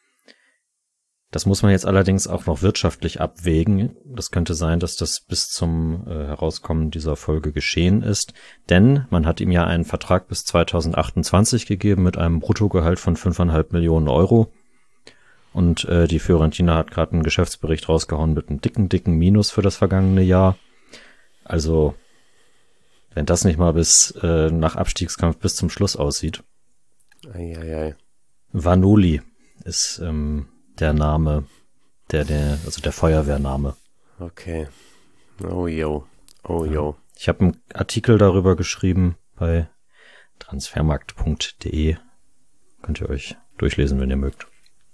Das muss man jetzt allerdings auch noch wirtschaftlich abwägen. Das könnte sein, dass das bis zum äh, Herauskommen dieser Folge geschehen ist. Denn man hat ihm ja einen Vertrag bis zweitausendachtundzwanzig gegeben mit einem Bruttogehalt von fünfeinhalb Millionen Euro. Und äh, die Fiorentina hat gerade einen Geschäftsbericht rausgehauen mit einem dicken, dicken Minus für das vergangene Jahr. Also, wenn das nicht mal bis äh, nach Abstiegskampf bis zum Schluss aussieht. Eieiei. Vanoli ist ähm, der Name, der, der, also der Feuerwehrname. Okay. Oh yo. Oh yo. Ich habe einen Artikel darüber geschrieben bei transfermarkt punkt de. Könnt ihr euch durchlesen, wenn ihr mögt.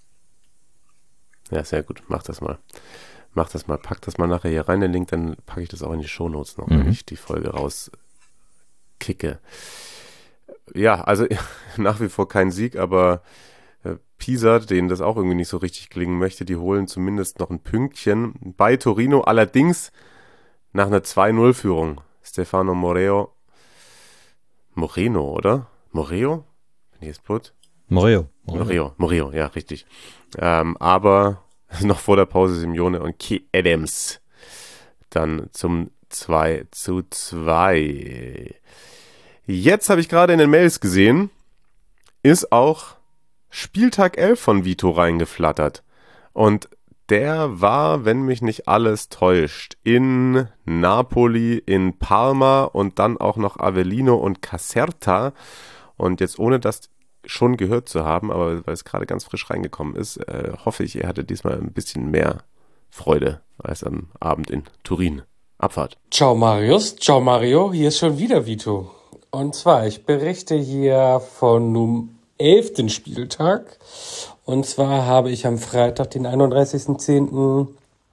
Ja, sehr gut. Mach das mal. Mach das mal. Pack das mal nachher hier rein, den Link, dann packe ich das auch in die Shownotes noch, Mhm. wenn ich die Folge rauskicke. Ja, also nach wie vor kein Sieg, aber äh, Pisa, denen das auch irgendwie nicht so richtig gelingen möchte, die holen zumindest noch ein Pünktchen bei Torino, allerdings nach einer zwei null Führung. Stefano Moreo, Moreno, oder? Moreo? Bin ich jetzt blöd? Morio. Morio, Morio, ja, richtig. Ähm, aber noch vor der Pause Simeone und Key Adams dann zum zwei zu zwei. Jetzt habe ich gerade in den Mails gesehen, ist auch Spieltag elf von Vito reingeflattert. Und der war, wenn mich nicht alles täuscht, in Napoli, in Parma und dann auch noch Avellino und Caserta. Und jetzt ohne das schon gehört zu haben, aber weil es gerade ganz frisch reingekommen ist, äh, hoffe ich, ihr hattet diesmal ein bisschen mehr Freude als am Abend in Turin. Abfahrt. Ciao Marius, ciao Mario, hier ist schon wieder Vito. Und zwar, ich berichte hier von dem elften Spieltag. Und zwar habe ich am Freitag, den einunddreißigsten zehnten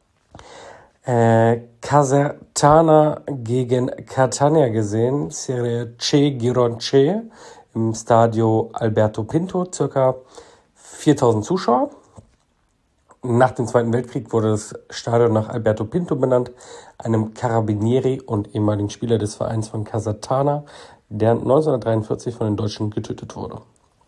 Äh, Casertana gegen Catania gesehen. Serie C Girone C im Stadio Alberto Pinto, circa viertausend Zuschauer. Nach dem Zweiten Weltkrieg wurde das Stadion nach Alberto Pinto benannt, einem Carabinieri und ehemaligen Spieler des Vereins von Casertana, der neunzehnhundertdreiundvierzig von den Deutschen getötet wurde.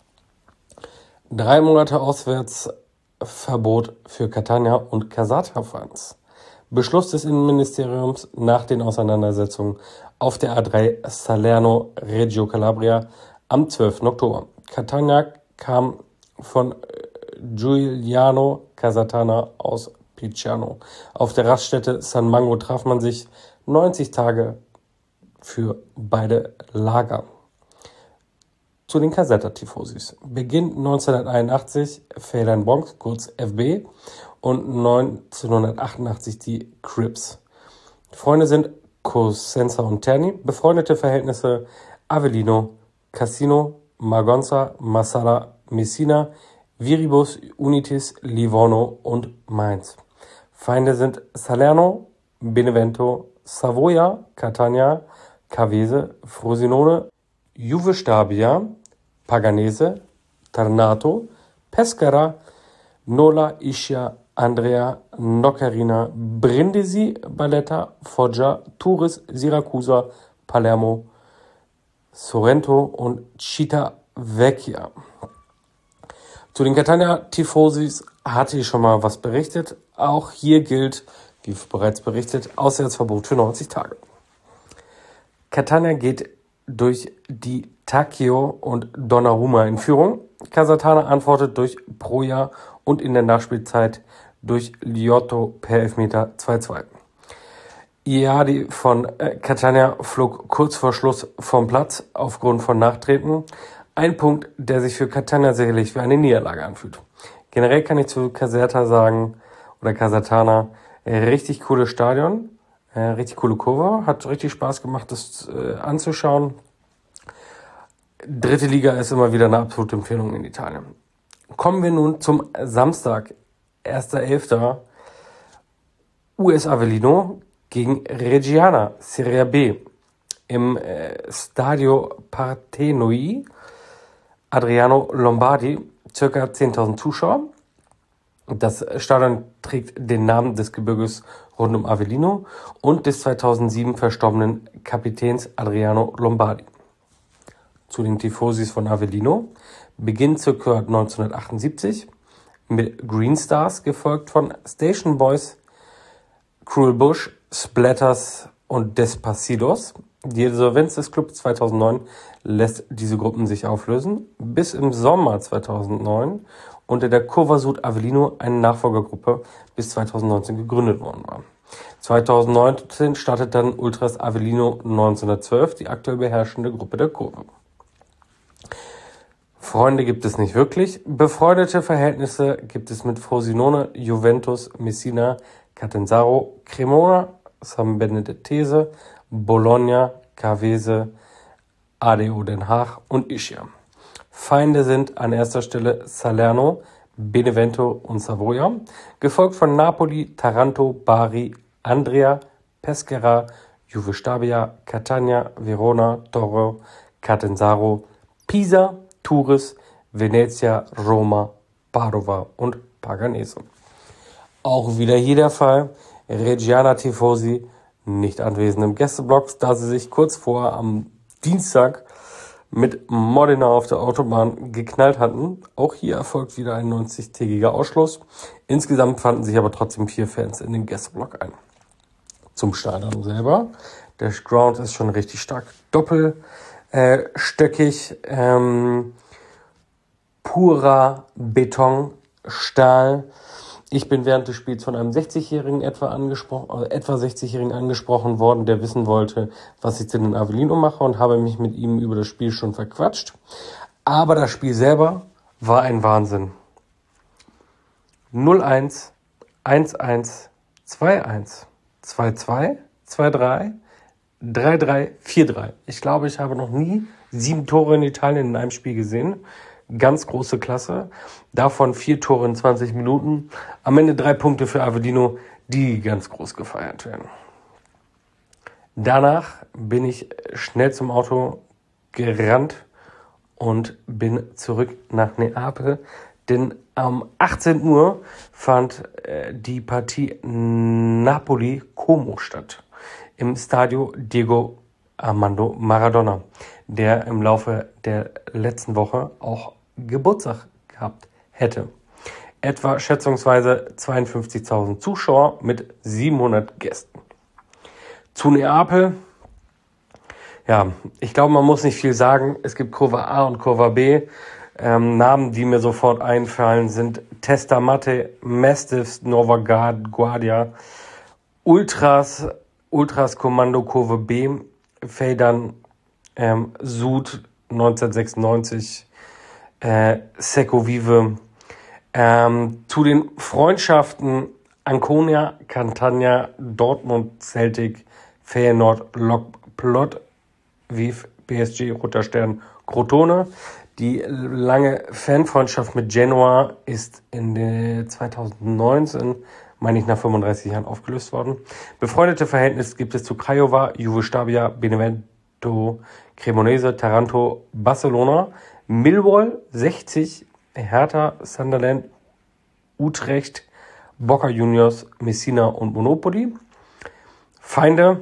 Drei Monate Auswärtsverbot für Catania und Caserta-Fans. Beschluss des Innenministeriums nach den Auseinandersetzungen auf der A drei Salerno-Reggio Calabria am zwölften Oktober. Catania kam von Giuliano Casertana aus Picciano. Auf der Raststätte San Mango traf man sich neunzig Tage für beide Lager. Zu den Caserta-Tifosis. Beginn neunzehnhunderteinundachtzig Phelan Bronx, kurz F B, und neunzehnhundertachtundachtzig die Crips. Freunde sind Cosenza und Terni, befreundete Verhältnisse Avellino, Cassino, Magonza, Massara, Messina, Viribus, Unitis, Livorno und Mainz. Feinde sind Salerno, Benevento, Savoia, Catania, Cavese, Frosinone, Juve Stabia, Paganese, Tarnato, Pescara, Nola, Ischia, Andrea, Noccarina, Brindisi, Barletta, Foggia, Turris, Siracusa, Palermo, Sorrento und Civitavecchia. Zu den Catania-Tifosis hatte ich schon mal was berichtet. Auch hier gilt, wie bereits berichtet, Auswärtsverbot für neunzig Tage. Catania geht durch die Tacchio und Donnarumma in Führung. Casertana antwortet durch Proja und in der Nachspielzeit durch Liotto per Elfmeter zwei zu zwei. Iadi von äh, Catania flog kurz vor Schluss vom Platz aufgrund von Nachtreten. Ein Punkt, der sich für Catania sicherlich wie eine Niederlage anfühlt. Generell kann ich zu Caserta sagen, oder Casertana, äh, richtig cooles Stadion, äh, richtig coole Kurve, hat richtig Spaß gemacht, das äh, anzuschauen. Dritte Liga ist immer wieder eine absolute Empfehlung in Italien. Kommen wir nun zum Samstag, erster elfter U S Avellino gegen Reggiana, Serie B, im äh, Stadio Partenoi, Adriano Lombardi, circa zehntausend Zuschauer. Das Stadion trägt den Namen des Gebirges rund um Avellino und des zweitausendsieben verstorbenen Kapitäns Adriano Lombardi. Zu den Tifosis von Avellino beginnt ca. neunzehnhundertachtundsiebzig mit Green Stars, gefolgt von Station Boys, Cruel Bush, Splatters und Despacidos. Die Insolvenz des Clubs zweitausendneun lässt diese Gruppen sich auflösen, bis im Sommer zweitausendneun unter der Curva Sud Avellino eine Nachfolgergruppe bis zweitausendneunzehn gegründet worden war. zweitausendneunzehn startet dann Ultras Avellino neunzehnhundertzwölf, die aktuell beherrschende Gruppe der Kurve. Freunde gibt es nicht wirklich. Befreundete Verhältnisse gibt es mit Frosinone, Juventus, Messina, Catanzaro, Cremona, San Benedettese, Bologna, Cavese, A D O Den Haag und Ischia. Feinde sind an erster Stelle Salerno, Benevento und Savoia, gefolgt von Napoli, Taranto, Bari, Andria, Pescara, Juve Stabia, Catania, Verona, Torre, Catanzaro, Pisa, Turris, Venezia, Roma, Padova und Paganese. Auch wieder hier der Fall. Reggiana Tifosi nicht anwesend im Gästeblock, da sie sich kurz vor am Dienstag mit Modena auf der Autobahn geknallt hatten. Auch hier erfolgt wieder ein neunzig-tägiger Ausschluss. Insgesamt fanden sich aber trotzdem vier Fans in den Gästeblock ein. Zum Stadion selber. Der Ground ist schon richtig stark doppelstöckig. Ähm, purer Beton, Stahl. Ich bin während des Spiels von einem sechzigjährigen etwa angesprochen, äh, etwa sechzigjährigen angesprochen worden, der wissen wollte, was ich denn in Avellino mache, und habe mich mit ihm über das Spiel schon verquatscht. Aber das Spiel selber war ein Wahnsinn. null eins, eins eins, zwei eins, zwei zwei, zwei drei, drei drei, vier drei. Ich glaube, ich habe noch nie sieben Tore in Italien in einem Spiel gesehen. Ganz große Klasse. Davon vier Tore in zwanzig Minuten. Am Ende drei Punkte für Avellino, die ganz groß gefeiert werden. Danach bin ich schnell zum Auto gerannt und bin zurück nach Neapel. Denn um achtzehn Uhr fand äh, die Partie Napoli-Como statt. Im Stadio Diego Armando Maradona, der im Laufe der letzten Woche auch Geburtstag gehabt hätte. Etwa schätzungsweise zweiundfünfzigtausend Zuschauer mit siebenhundert Gästen. Zu Neapel. Ja, ich glaube, man muss nicht viel sagen. Es gibt Kurve A und Kurve B. Ähm, Namen, die mir sofort einfallen, sind Testa Mate, Mastiffs, Nova Guardia, Ultras, Ultras Kommando Kurve B, Feldern, ähm, Sud neunzehnhundertsechsundneunzig, äh, Secco Vive, ähm, zu den Freundschaften Anconia, Catania, Dortmund, Celtic, Feyenoord, Lok Plot, Viv, P S G, Roter Stern, Crotone. Die lange Fanfreundschaft mit Genoa ist in der zweitausendneunzehn, meine ich, nach fünfunddreißig Jahren aufgelöst worden. Befreundete Verhältnisse gibt es zu Craiova, Juve Stabia, Benevento, Cremonese, Taranto, Barcelona, Millwall, sechzig, Hertha, Sunderland, Utrecht, Boca Juniors, Messina und Monopoly. Feinde: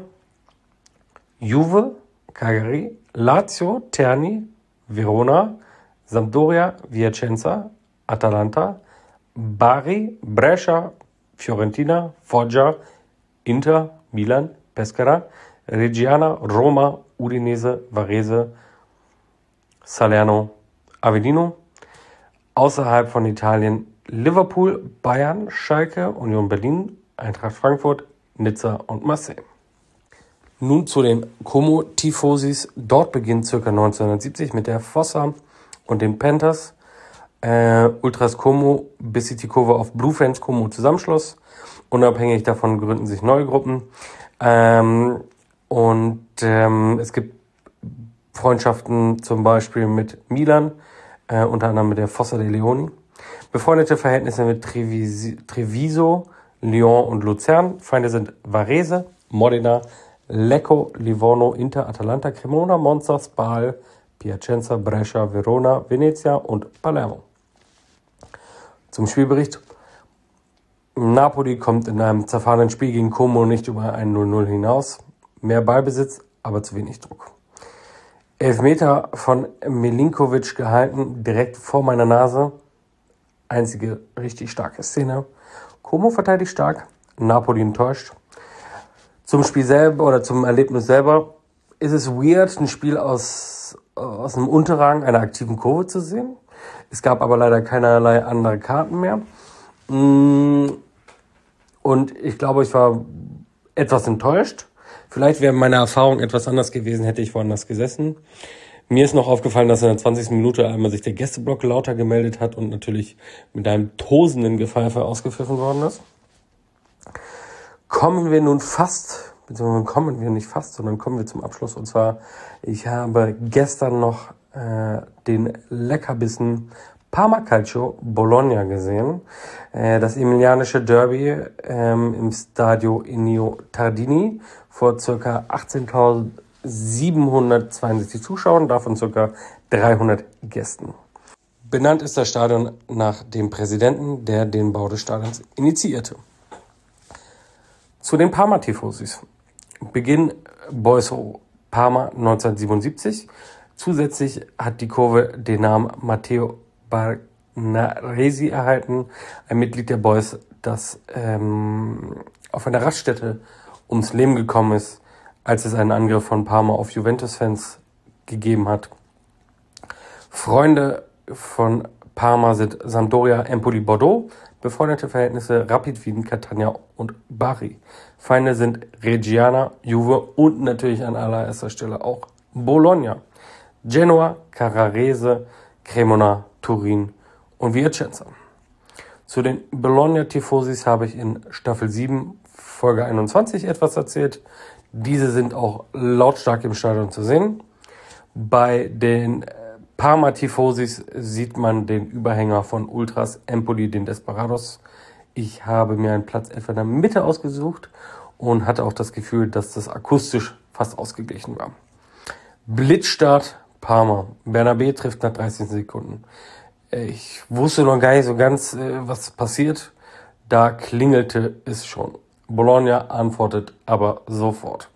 Juve, Cagliari, Lazio, Terni, Verona, Sampdoria, Vicenza, Atalanta, Bari, Brescia, Fiorentina, Foggia, Inter, Milan, Pescara, Reggiana, Roma, Udinese, Varese, Salerno, Avellino. Außerhalb von Italien Liverpool, Bayern, Schalke, Union Berlin, Eintracht Frankfurt, Nizza und Marseille. Nun zu den Como-Tifosis. Dort beginnt ca. neunzehnhundertsiebzig mit der Fossa und den Panthers. Äh, Ultras Como, bis sich die Kurve auf Blue Fans Como zusammenschloss. Unabhängig davon gründen sich neue Gruppen. Ähm, und ähm, es gibt Freundschaften zum Beispiel mit Milan, äh, unter anderem mit der Fossa dei Leoni. Befreundete Verhältnisse mit Treviso, Treviso, Lyon und Luzern. Feinde sind Varese, Modena, Lecco, Livorno, Inter, Atalanta, Cremona, Monza, Spal, Piacenza, Brescia, Verona, Venezia und Palermo. Zum Spielbericht. Napoli kommt in einem zerfahrenen Spiel gegen Como nicht über ein null null hinaus. Mehr Ballbesitz, aber zu wenig Druck. Elfmeter von Milinkovic gehalten, direkt vor meiner Nase. Einzige richtig starke Szene. Como verteidigt stark, Napoli enttäuscht. Zum Spiel selber oder zum Erlebnis selber ist es weird, ein Spiel aus, aus einem Unterrang einer aktiven Kurve zu sehen. Es gab aber leider keinerlei andere Karten mehr. Und ich glaube, ich war etwas enttäuscht. Vielleicht wäre meine Erfahrung etwas anders gewesen, hätte ich woanders gesessen. Mir ist noch aufgefallen, dass in der zwanzigsten Minute einmal sich der Gästeblock lauter gemeldet hat und natürlich mit einem tosenden Gepfeife ausgepfiffen worden ist. Kommen wir nun fast, beziehungsweise kommen wir nicht fast, sondern kommen wir zum Abschluss. Und zwar, ich habe gestern noch äh, den Leckerbissen Parma Calcio Bologna gesehen. Äh, das emilianische Derby ähm, im Stadio Ennio Tardini vor ca. achtzehntausendsiebenhundertzweiundsechzig Zuschauern, davon ca. dreihundert Gästen. Benannt ist das Stadion nach dem Präsidenten, der den Bau des Stadions initiierte. Zu den Parma-Tifosis. Beginn Boys Parma neunzehnhundertsiebenundsiebzig. Zusätzlich hat die Kurve den Namen Matteo Barnaresi erhalten, ein Mitglied der Boys, das ähm, auf einer Raststätte ums Leben gekommen ist, als es einen Angriff von Parma auf Juventus-Fans gegeben hat. Freunde von Parma sind Sampdoria, Empoli, Bordeaux, befreundete Verhältnisse Rapid Wien, Catania und Bari. Feinde sind Reggiana, Juve und natürlich an allererster Stelle auch Bologna, Genoa, Carrarese, Cremona, Turin und Vicenza. Zu den Bologna-Tifosis habe ich in Staffel sieben, Folge einundzwanzig etwas erzählt. Diese sind auch lautstark im Stadion zu sehen. Bei den Parma-Tifosis sieht man den Überhänger von Ultras Empoli, den Desperados. Ich habe mir einen Platz etwa in der Mitte ausgesucht und hatte auch das Gefühl, dass das akustisch fast ausgeglichen war. Blitzstart Parma. Bernabé trifft nach dreißig Sekunden. Ich wusste noch gar nicht so ganz, was passiert. Da klingelte es schon. Bologna antwortet aber sofort.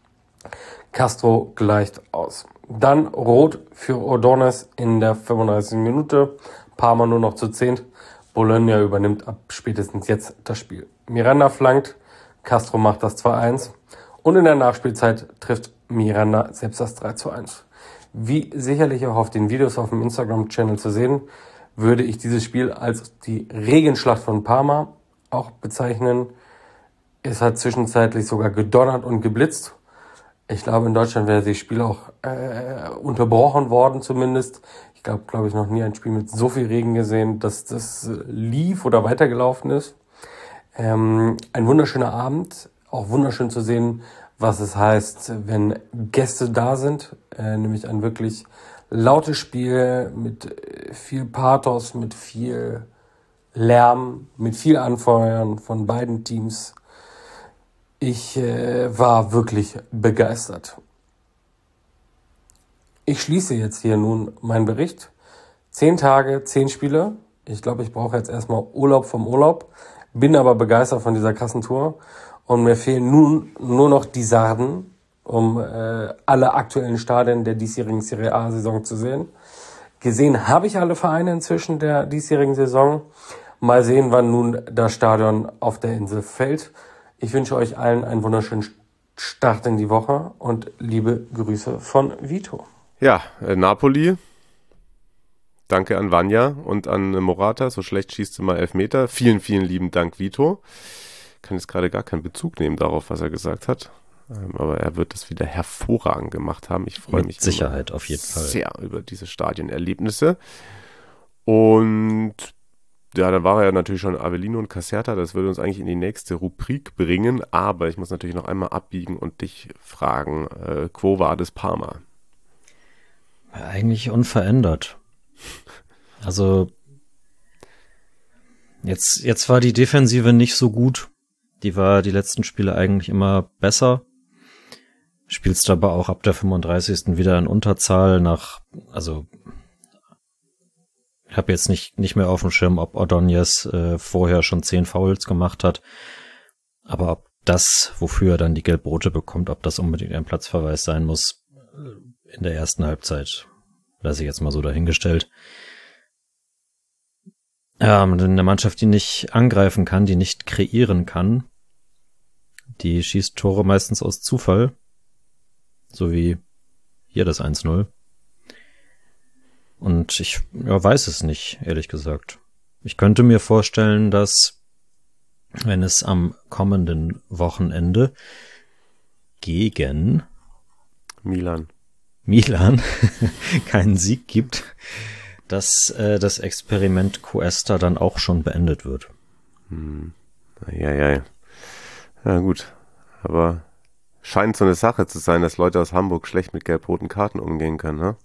Castro gleicht aus. Dann Rot für Ordóñez in der fünfunddreißigsten Minute. Parma nur noch zu zehnt. Bologna übernimmt ab spätestens jetzt das Spiel. Miranda flankt. Castro macht das zwei eins. Und in der Nachspielzeit trifft Miranda selbst das drei zu eins. Wie sicherlich auch auf den Videos auf dem Instagram-Channel zu sehen, würde ich dieses Spiel als die Regenschlacht von Parma auch bezeichnen. Es hat zwischenzeitlich sogar gedonnert und geblitzt. Ich glaube, in Deutschland wäre das Spiel auch äh, unterbrochen worden zumindest. Ich glaube, glaube ich, noch nie ein Spiel mit so viel Regen gesehen, dass das lief oder weitergelaufen ist. Ähm, ein wunderschöner Abend, auch wunderschön zu sehen, was es heißt, wenn Gäste da sind. Äh, nämlich ein wirklich lautes Spiel mit viel Pathos, mit viel Lärm, mit viel Anfeuern von beiden Teams. Ich äh, war wirklich begeistert. Ich schließe jetzt hier nun meinen Bericht. Zehn Tage, zehn Spiele. Ich glaube, ich brauche jetzt erstmal Urlaub vom Urlaub. Bin aber begeistert von dieser krassen Tour. Und mir fehlen nun nur noch die Sarden, um äh, alle aktuellen Stadien der diesjährigen Serie A-Saison zu sehen. Gesehen habe ich alle Vereine inzwischen der diesjährigen Saison. Mal sehen, wann nun das Stadion auf der Insel fällt. Ich wünsche euch allen einen wunderschönen Start in die Woche und liebe Grüße von Vito. Ja, äh, Napoli. Danke an Vanja und an Morata. So schlecht schießt du mal Elfmeter. Vielen, vielen lieben Dank, Vito. Ich kann jetzt gerade gar keinen Bezug nehmen darauf, was er gesagt hat. Ähm, aber er wird das wieder hervorragend gemacht haben. Ich freue mich Sicherheit auf jeden Fall sehr über diese Stadionerlebnisse. Und ja, dann war er ja natürlich schon Avellino und Caserta. Das würde uns eigentlich in die nächste Rubrik bringen. Aber ich muss natürlich noch einmal abbiegen und dich fragen, äh, Quo Vadis Parma? Eigentlich unverändert. Also jetzt, jetzt war die Defensive nicht so gut. Die war die letzten Spiele eigentlich immer besser. Spielst aber auch ab der fünfunddreißigsten wieder in Unterzahl nach, also ich habe jetzt nicht nicht mehr auf dem Schirm, ob Ordóñez äh, vorher schon zehn Fouls gemacht hat. Aber ob das, wofür er dann die Gelb-Rote bekommt, ob das unbedingt ein Platzverweis sein muss, in der ersten Halbzeit, lasse ich jetzt mal so dahingestellt. Ja, eine Mannschaft, die nicht angreifen kann, die nicht kreieren kann, die schießt Tore meistens aus Zufall, so wie hier das eins null. Und ich ja, weiß es nicht, ehrlich gesagt. Ich könnte mir vorstellen, dass, wenn es am kommenden Wochenende gegen Milan Milan keinen Sieg gibt, dass äh, das Experiment Cuesta dann auch schon beendet wird. Hm. Ja, ja, ja. Ja, gut. Aber scheint so eine Sache zu sein, dass Leute aus Hamburg schlecht mit gelb-roten Karten umgehen können, ne?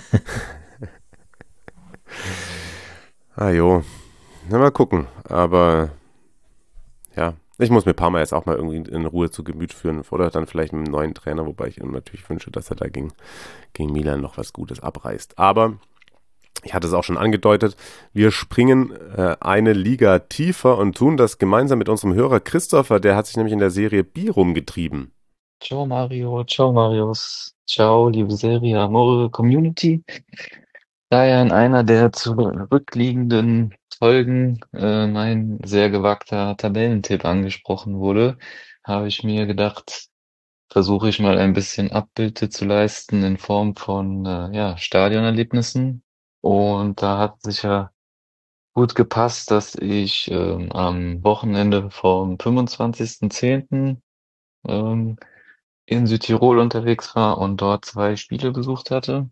Ah jo, na mal gucken, aber ja, ich muss mir Parma jetzt auch mal irgendwie in Ruhe zu Gemüt führen oder dann vielleicht mit einem neuen Trainer, wobei ich ihm natürlich wünsche, dass er da gegen, gegen Milan noch was Gutes abreißt. Aber ich hatte es auch schon angedeutet, wir springen äh, eine Liga tiefer und tun das gemeinsam mit unserem Hörer Christopher, der hat sich nämlich in der Serie B rumgetrieben. Ciao Mario, ciao Marius, ciao liebe Serie Amore Community. Da ja in einer der zurückliegenden Folgen äh, mein sehr gewagter Tabellentipp angesprochen wurde, habe ich mir gedacht, versuche ich mal ein bisschen Abbild zu leisten in Form von äh, ja, Stadionerlebnissen. Und da hat sicher gut gepasst, dass ich ähm, am Wochenende vom fünfundzwanzigsten zehnten ähm, in Südtirol unterwegs war und dort zwei Spiele besucht hatte.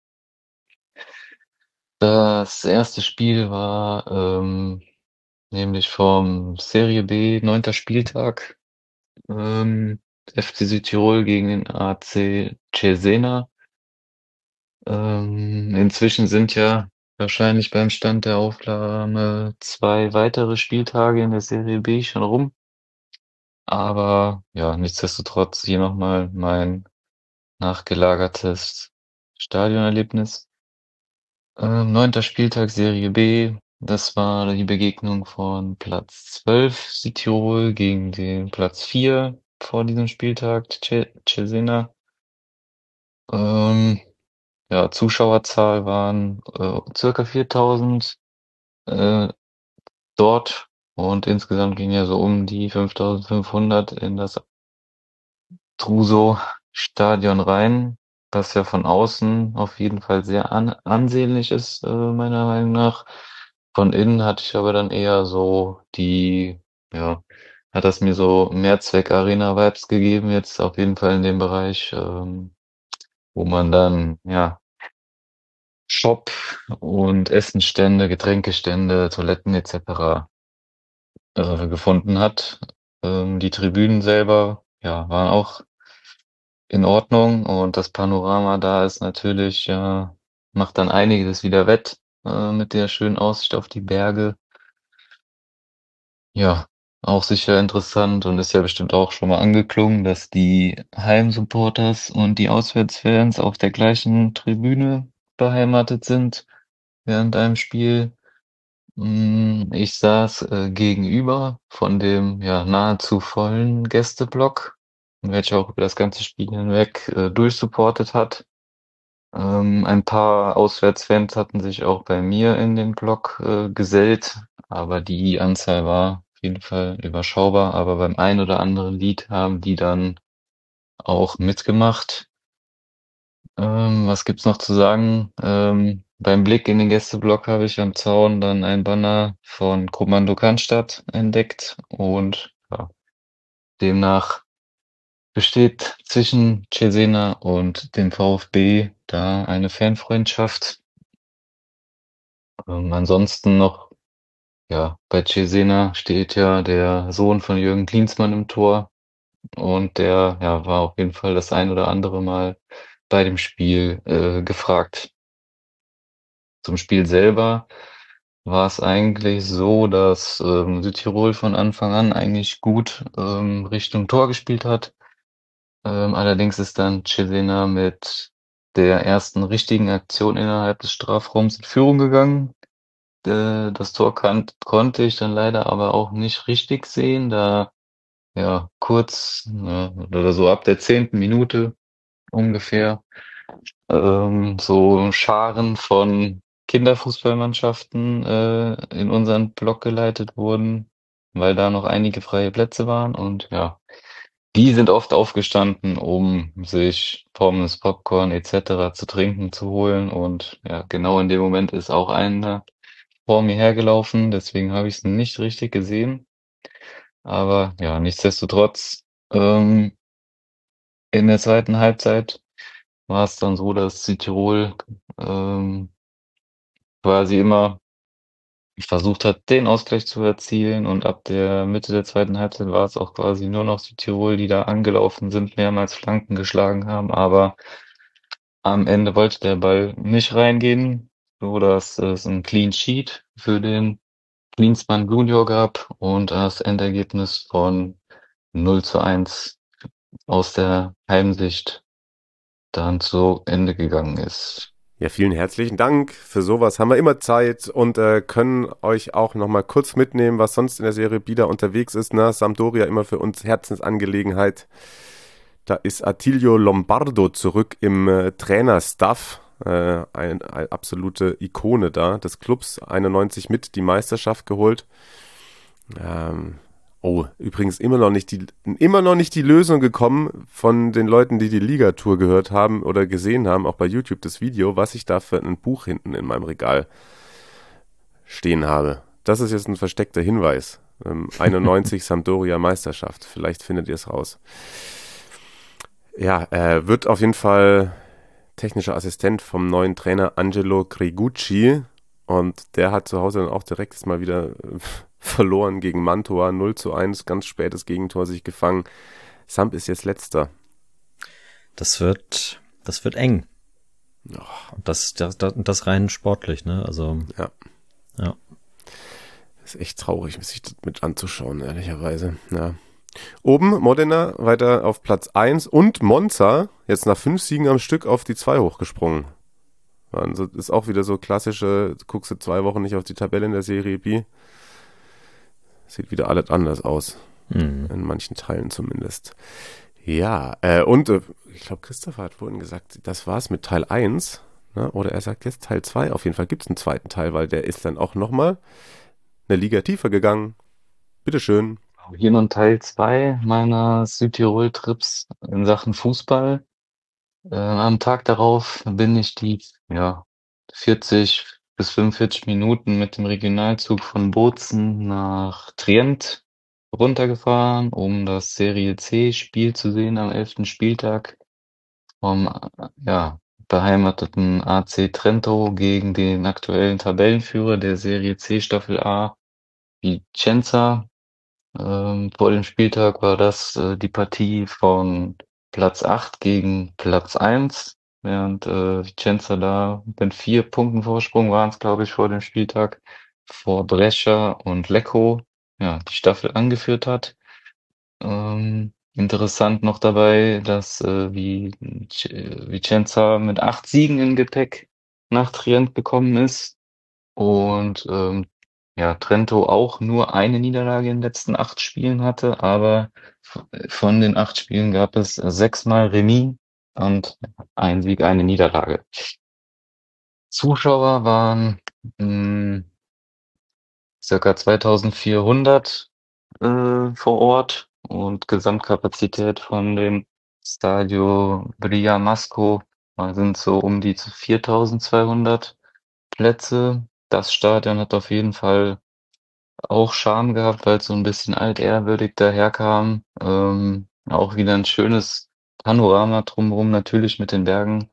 Das erste Spiel war ähm, nämlich vom Serie B neunter Spieltag, ähm, F C Südtirol gegen den A C Cesena. Ähm, inzwischen sind ja wahrscheinlich beim Stand der Aufnahme zwei weitere Spieltage in der Serie B schon rum. Aber ja, nichtsdestotrotz hier nochmal mein nachgelagertes Stadionerlebnis. Ähm, neunter Spieltag Serie B. Das war die Begegnung von Platz zwölf Südtirol gegen den Platz vier vor diesem Spieltag Ce- Cesena. Ähm, ja, Zuschauerzahl waren äh, circa viertausend äh, dort und insgesamt ging ja so um die fünftausendfünfhundert in das Druso-Stadion rein, was ja von außen auf jeden Fall sehr an ansehnlich ist, äh, meiner Meinung nach. Von innen hatte ich aber dann eher so die, ja, hat das mir so Mehrzweck-Arena-Vibes gegeben, jetzt auf jeden Fall in dem Bereich, ähm, wo man dann, ja, Shop und Essenstände, Getränkestände, Toiletten et cetera äh, gefunden hat. Ähm, die Tribünen selber, ja, waren auch in Ordnung und das Panorama da ist natürlich, ja, macht dann einiges wieder wett, äh, mit der schönen Aussicht auf die Berge. Ja, auch sicher interessant und ist ja bestimmt auch schon mal angeklungen, dass die Heimsupporters und die Auswärtsfans auf der gleichen Tribüne beheimatet sind während einem Spiel. Hm, ich saß, äh, gegenüber von dem, ja, nahezu vollen Gästeblock, welcher auch über das ganze Spiel hinweg, äh, durchsupportet hat. Ähm, ein paar Auswärtsfans hatten sich auch bei mir in den Block, äh, gesellt, aber die Anzahl war auf jeden Fall überschaubar. Aber beim ein oder anderen Lied haben die dann auch mitgemacht. Ähm, was gibt's noch zu sagen? Ähm, beim Blick in den Gästeblock habe ich am Zaun dann ein Banner von Kommando Cannstatt entdeckt und ja, demnach besteht zwischen Cesena und dem VfB da eine Fanfreundschaft. Ähm, ansonsten noch, ja, bei Cesena steht ja der Sohn von Jürgen Klinsmann im Tor und der, ja, war auf jeden Fall das ein oder andere Mal bei dem Spiel äh, gefragt. Zum Spiel selber war es eigentlich so, dass ähm, Südtirol von Anfang an eigentlich gut ähm, Richtung Tor gespielt hat. Ähm, allerdings ist dann Cesena mit der ersten richtigen Aktion innerhalb des Strafraums in Führung gegangen. Äh, das Tor kan konnte ich dann leider aber auch nicht richtig sehen, da ja kurz ja, oder so ab der zehnten Minute ungefähr ähm, so Scharen von Kinderfußballmannschaften äh, in unseren Block geleitet wurden, weil da noch einige freie Plätze waren und ja, die sind oft aufgestanden, um sich Pommes, Popcorn et cetera zu trinken zu holen und ja, genau in dem Moment ist auch einer vor mir hergelaufen, deswegen habe ich es nicht richtig gesehen. Aber ja, nichtsdestotrotz, ähm, in der zweiten Halbzeit war es dann so, dass Südtirol ähm, quasi immer versucht hat, den Ausgleich zu erzielen und ab der Mitte der zweiten Halbzeit war es auch quasi nur noch Südtirol, die da angelaufen sind, mehrmals Flanken geschlagen haben, aber am Ende wollte der Ball nicht reingehen, so dass es ein Clean Sheet für den Klinsmann Junior gab und das Endergebnis von null zu eins aus der Heimsicht dann zu Ende gegangen ist. Ja, vielen herzlichen Dank. Für sowas haben wir immer Zeit und äh, können euch auch nochmal kurz mitnehmen, was sonst in der Serie B da unterwegs ist. Ne? Sampdoria immer für uns Herzensangelegenheit. Da ist Attilio Lombardo zurück im äh, Trainerstaff. Äh, ein, eine absolute Ikone da des Clubs. einundneunzig mit die Meisterschaft geholt. Ähm, oh, übrigens immer noch nicht die immer noch nicht die Lösung gekommen von den Leuten, die die Liga-Tour gehört haben oder gesehen haben, auch bei YouTube das Video, was ich da für ein Buch hinten in meinem Regal stehen habe. Das ist jetzt ein versteckter Hinweis. Ähm, einundneunzig Sampdoria Meisterschaft. Vielleicht findet ihr es raus. Ja, äh, wird auf jeden Fall technischer Assistent vom neuen Trainer Angelo Grigucci. Und der hat zu Hause dann auch direkt mal wieder äh, verloren gegen Mantua. null zu eins, ganz spätes Gegentor sich gefangen. Samp ist jetzt letzter. Das wird, das wird eng. Oh. Und das, das, das, das rein sportlich, ne? Also. Ja. Ja. Ist echt traurig, sich das mit anzuschauen, ehrlicherweise. Ja. Oben Modena weiter auf Platz eins und Monza jetzt nach fünf Siegen am Stück auf die zwei hochgesprungen. Also ist auch wieder so klassische, guckst du zwei Wochen nicht auf die Tabelle in der Serie B. Sieht wieder alles anders aus. Mhm. In manchen Teilen zumindest. Ja, äh, und äh, ich glaube, Christopher hat vorhin gesagt, das war's mit Teil eins. Ne? Oder er sagt jetzt Teil zwei. Auf jeden Fall gibt es einen zweiten Teil, weil der ist dann auch nochmal eine Liga tiefer gegangen. Bitteschön. Hier nun Teil zwei meiner Südtirol-Trips in Sachen Fußball. Äh, am Tag darauf bin ich die ja, vierzig bis fünfundvierzig Minuten mit dem Regionalzug von Bozen nach Trient runtergefahren, um das Serie C-Spiel zu sehen am elften Spieltag vom ja, beheimateten A C Trento gegen den aktuellen Tabellenführer der Serie C Staffel A, Vicenza. Ähm, vor dem Spieltag war das äh, die Partie von Platz acht gegen Platz eins, während äh, Vicenza da mit vier Punkten Vorsprung waren es, glaube ich, vor dem Spieltag vor Brescia und Lecco ja, die Staffel angeführt hat. Ähm, interessant noch dabei, dass äh, Vicenza mit acht Siegen im Gepäck nach Trient gekommen ist und ähm, ja, Trento auch nur eine Niederlage in den letzten acht Spielen hatte, aber von den acht Spielen gab es sechsmal Remis und ein Sieg, eine Niederlage. Zuschauer waren mh, circa zweitausendvierhundert äh, vor Ort und Gesamtkapazität von dem Stadio Briamasco sind so um die viertausendzweihundert Plätze. Das Stadion hat auf jeden Fall auch Charme gehabt, weil es so ein bisschen altehrwürdig daherkam. Ähm, auch wieder ein schönes Panorama drumherum, natürlich mit den Bergen.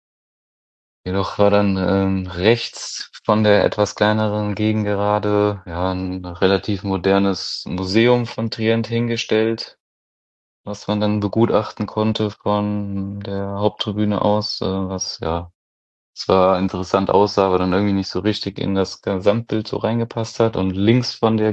Jedoch war dann ähm, rechts von der etwas kleineren Gegengerade ja ein relativ modernes Museum von Trient hingestellt, was man dann begutachten konnte von der Haupttribüne aus, äh, was ja zwar interessant aussah, aber dann irgendwie nicht so richtig in das Gesamtbild so reingepasst hat. Und links von der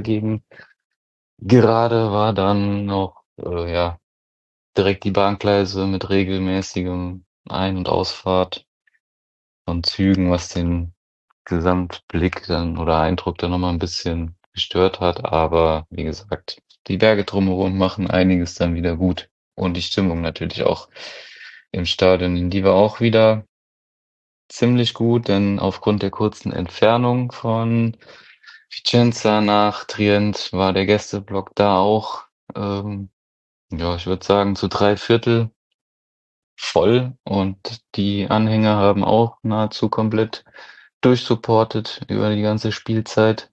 Gegengerade war dann noch äh, ja direkt die Bahngleise mit regelmäßigem Ein- und Ausfahrt von Zügen, was den Gesamtblick dann oder Eindruck dann nochmal ein bisschen gestört hat. Aber wie gesagt, die Berge drumherum machen einiges dann wieder gut. Und die Stimmung natürlich auch im Stadion, in die war auch wieder ziemlich gut, denn aufgrund der kurzen Entfernung von Vicenza nach Trient war der Gästeblock da auch, ähm, ja, ich würde sagen, zu drei Viertel voll und die Anhänger haben auch nahezu komplett durchsupportet über die ganze Spielzeit.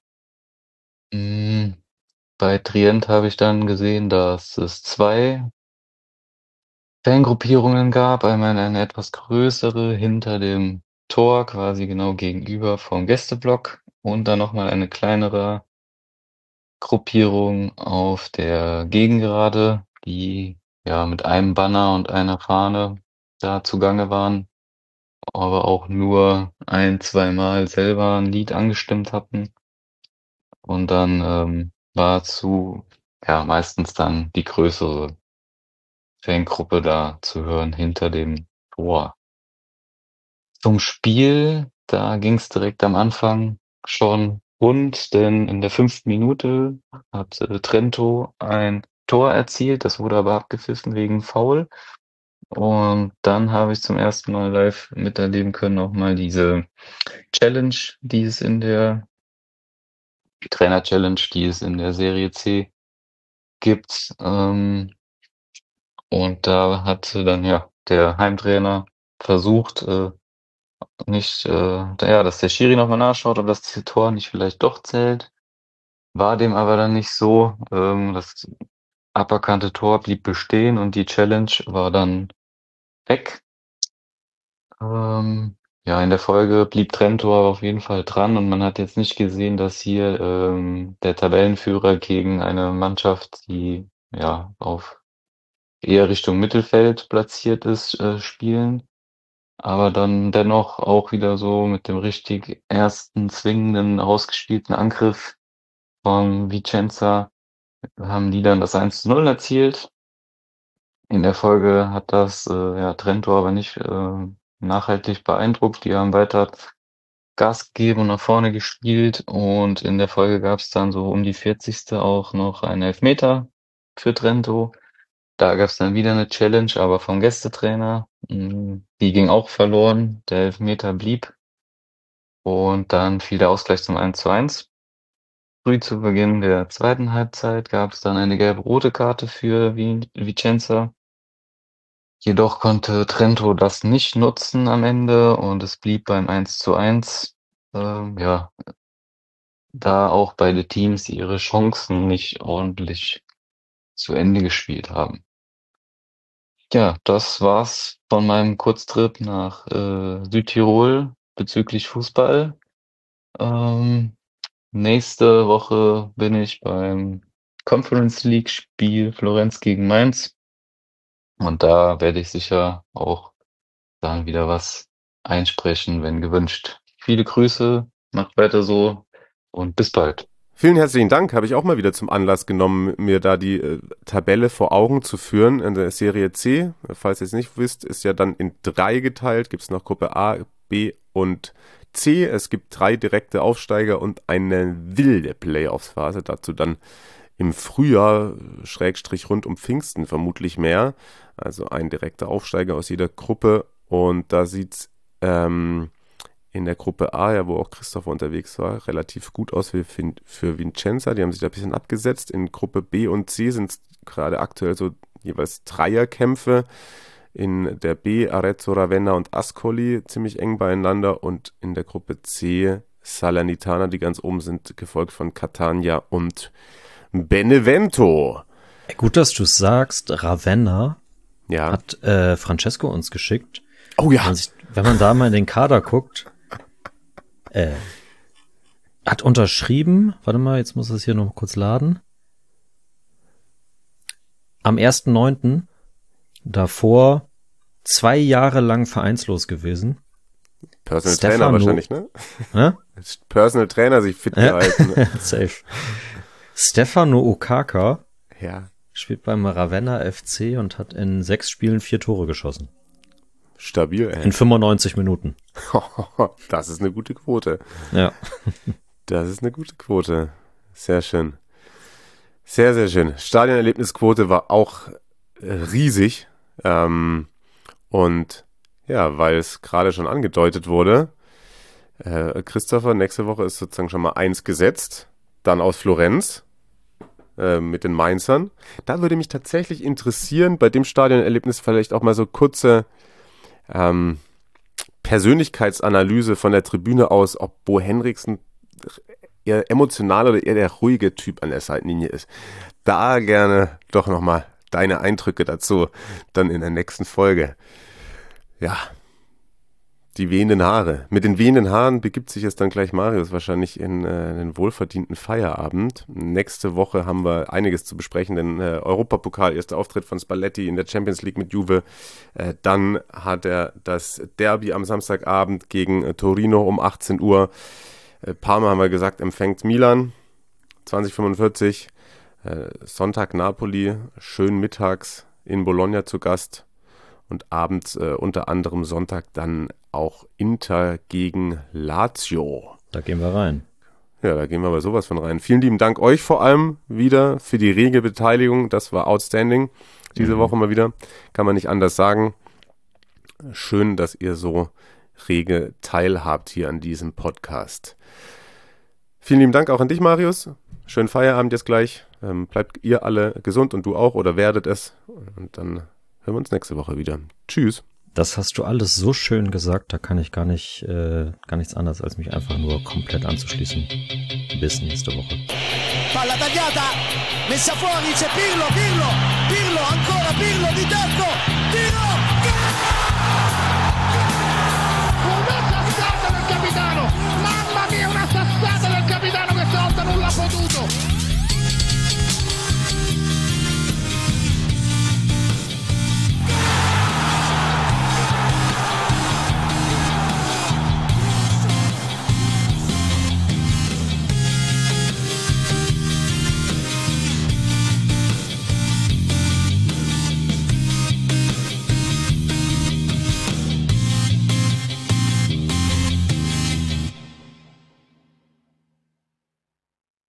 Mhm. Bei Trient habe ich dann gesehen, dass es zwei Fangruppierungen gab. Einmal eine etwas größere hinter dem Tor, quasi genau gegenüber vom Gästeblock und dann nochmal eine kleinere Gruppierung auf der Gegengerade, die ja mit einem Banner und einer Fahne da zugange waren, aber auch nur ein, zweimal selber ein Lied angestimmt hatten. Und dann ähm, war zu, ja, meistens dann die größere Fangruppe da zu hören hinter dem Tor. Zum Spiel, da ging es direkt am Anfang schon rund, denn in der fünften Minute hat äh, Trento ein Tor erzielt, das wurde aber abgepfiffen wegen Foul. Und dann habe ich zum ersten Mal live miterleben können auch mal diese Challenge, die es in der die Trainer-Challenge, die es in der Serie C gibt. Ähm, und da hatte dann ja der Heimtrainer versucht, äh, nicht, äh, ja, dass der Schiri nochmal nachschaut, ob das Tor nicht vielleicht doch zählt. War dem aber dann nicht so. Ähm, das aberkannte Tor blieb bestehen und die Challenge war dann weg. Ähm, ja, in der Folge blieb Trento aber auf jeden Fall dran und man hat jetzt nicht gesehen, dass hier ähm, der Tabellenführer gegen eine Mannschaft, die ja auf eher Richtung Mittelfeld platziert ist, äh, spielen. Aber dann dennoch auch wieder so mit dem richtig ersten zwingenden, ausgespielten Angriff von Vicenza haben die dann das eins zu null erzielt. In der Folge hat das äh, ja, Trento aber nicht äh, nachhaltig beeindruckt. Die haben weiter Gas gegeben und nach vorne gespielt und in der Folge gab es dann so um die vierzigste auch noch einen Elfmeter für Trento. Da gab es dann wieder eine Challenge, aber vom Gästetrainer. Die ging auch verloren. Der Elfmeter blieb. Und dann fiel der Ausgleich zum eins zu eins. Früh zu Beginn der zweiten Halbzeit gab es dann eine gelb-rote Karte für Vicenza. Jedoch konnte Trento das nicht nutzen am Ende und es blieb beim eins zu eins. Ähm, ja, da auch beide Teams ihre Chancen nicht ordentlich zu Ende gespielt haben. Ja, das war's von meinem Kurztrip nach äh, Südtirol bezüglich Fußball. Ähm, nächste Woche bin ich beim Conference League Spiel Florenz gegen Mainz. Und da werde ich sicher auch dann wieder was einsprechen, wenn gewünscht. Viele Grüße, macht weiter so und bis bald. Vielen herzlichen Dank, habe ich auch mal wieder zum Anlass genommen, mir da die äh, Tabelle vor Augen zu führen in der Serie C. Falls ihr es nicht wisst, ist ja dann in drei geteilt, gibt es noch Gruppe A, B und C. Es gibt drei direkte Aufsteiger und eine wilde Playoffs-Phase, dazu dann im Frühjahr, Schrägstrich rund um Pfingsten vermutlich mehr. Also ein direkter Aufsteiger aus jeder Gruppe und da sieht es ähm, in der Gruppe A, ja, wo auch Christopher unterwegs war, relativ gut aus für, für Vicenza. Die haben sich da ein bisschen abgesetzt. In Gruppe B und C sind es gerade aktuell so jeweils Dreierkämpfe. In der B Arezzo, Ravenna und Ascoli ziemlich eng beieinander. Und in der Gruppe C Salernitana, die ganz oben sind, gefolgt von Catania und Benevento. Gut, dass du sagst, Ravenna ja. hat äh, Francesco uns geschickt. Oh ja. Wenn man, sich, wenn man da mal in den Kader guckt, äh, hat unterschrieben, warte mal, jetzt muss es hier noch kurz laden, am ersten neunten davor zwei Jahre lang vereinslos gewesen. Personal Stefano, Trainer wahrscheinlich, ne? Hä? Personal Trainer sich fit ja. gehalten. Safe. Stefano Okaka ja. spielt beim Ravenna F C und hat in sechs Spielen vier Tore geschossen. Stabil, ey. In fünfundneunzig Minuten. Das ist eine gute Quote. Ja. Das ist eine gute Quote. Sehr schön. Sehr, sehr schön. Stadionerlebnisquote war auch äh, riesig. Ähm, und ja, weil es gerade schon angedeutet wurde, äh, Christopher, nächste Woche ist sozusagen schon mal eins gesetzt. Dann aus Florenz äh, mit den Mainzern. Da würde mich tatsächlich interessieren, bei dem Stadionerlebnis vielleicht auch mal so kurze Ähm, Persönlichkeitsanalyse von der Tribüne aus, ob Bo Henriksen eher emotional oder eher der ruhige Typ an der Seitenlinie ist. Da gerne doch nochmal deine Eindrücke dazu, dann in der nächsten Folge. Ja, die wehenden Haare. Mit den wehenden Haaren begibt sich jetzt dann gleich Marius wahrscheinlich in äh, einen wohlverdienten Feierabend. Nächste Woche haben wir einiges zu besprechen, denn äh, Europapokal, erster Auftritt von Spalletti in der Champions League mit Juve. Äh, dann hat er das Derby am Samstagabend gegen äh, Torino um achtzehn Uhr. Äh, Parma, haben wir gesagt, empfängt Milan, zwanzig fünfundvierzig. Äh, Sonntag Napoli, schön mittags in Bologna zu Gast. Und abends äh, unter anderem Sonntag dann auch Inter gegen Lazio. Da gehen wir rein. Ja, da gehen wir aber sowas von rein. Vielen lieben Dank euch vor allem wieder für die rege Beteiligung. Das war outstanding diese mhm. Woche mal wieder. Kann man nicht anders sagen. Schön, dass ihr so rege teilhabt hier an diesem Podcast. Vielen lieben Dank auch an dich, Marius. Schönen Feierabend jetzt gleich. Ähm, bleibt ihr alle gesund und du auch oder werdet es. Und dann hören wir uns nächste Woche wieder. Tschüss. Das hast du alles so schön gesagt, da kann ich gar nicht, äh, gar nichts anderes, als mich einfach nur komplett anzuschließen. Bis nächste Woche. Palla tagliata, messa fuori, c'è Pirlo, Pirlo, Pirlo, ancora Pirlo di tacco.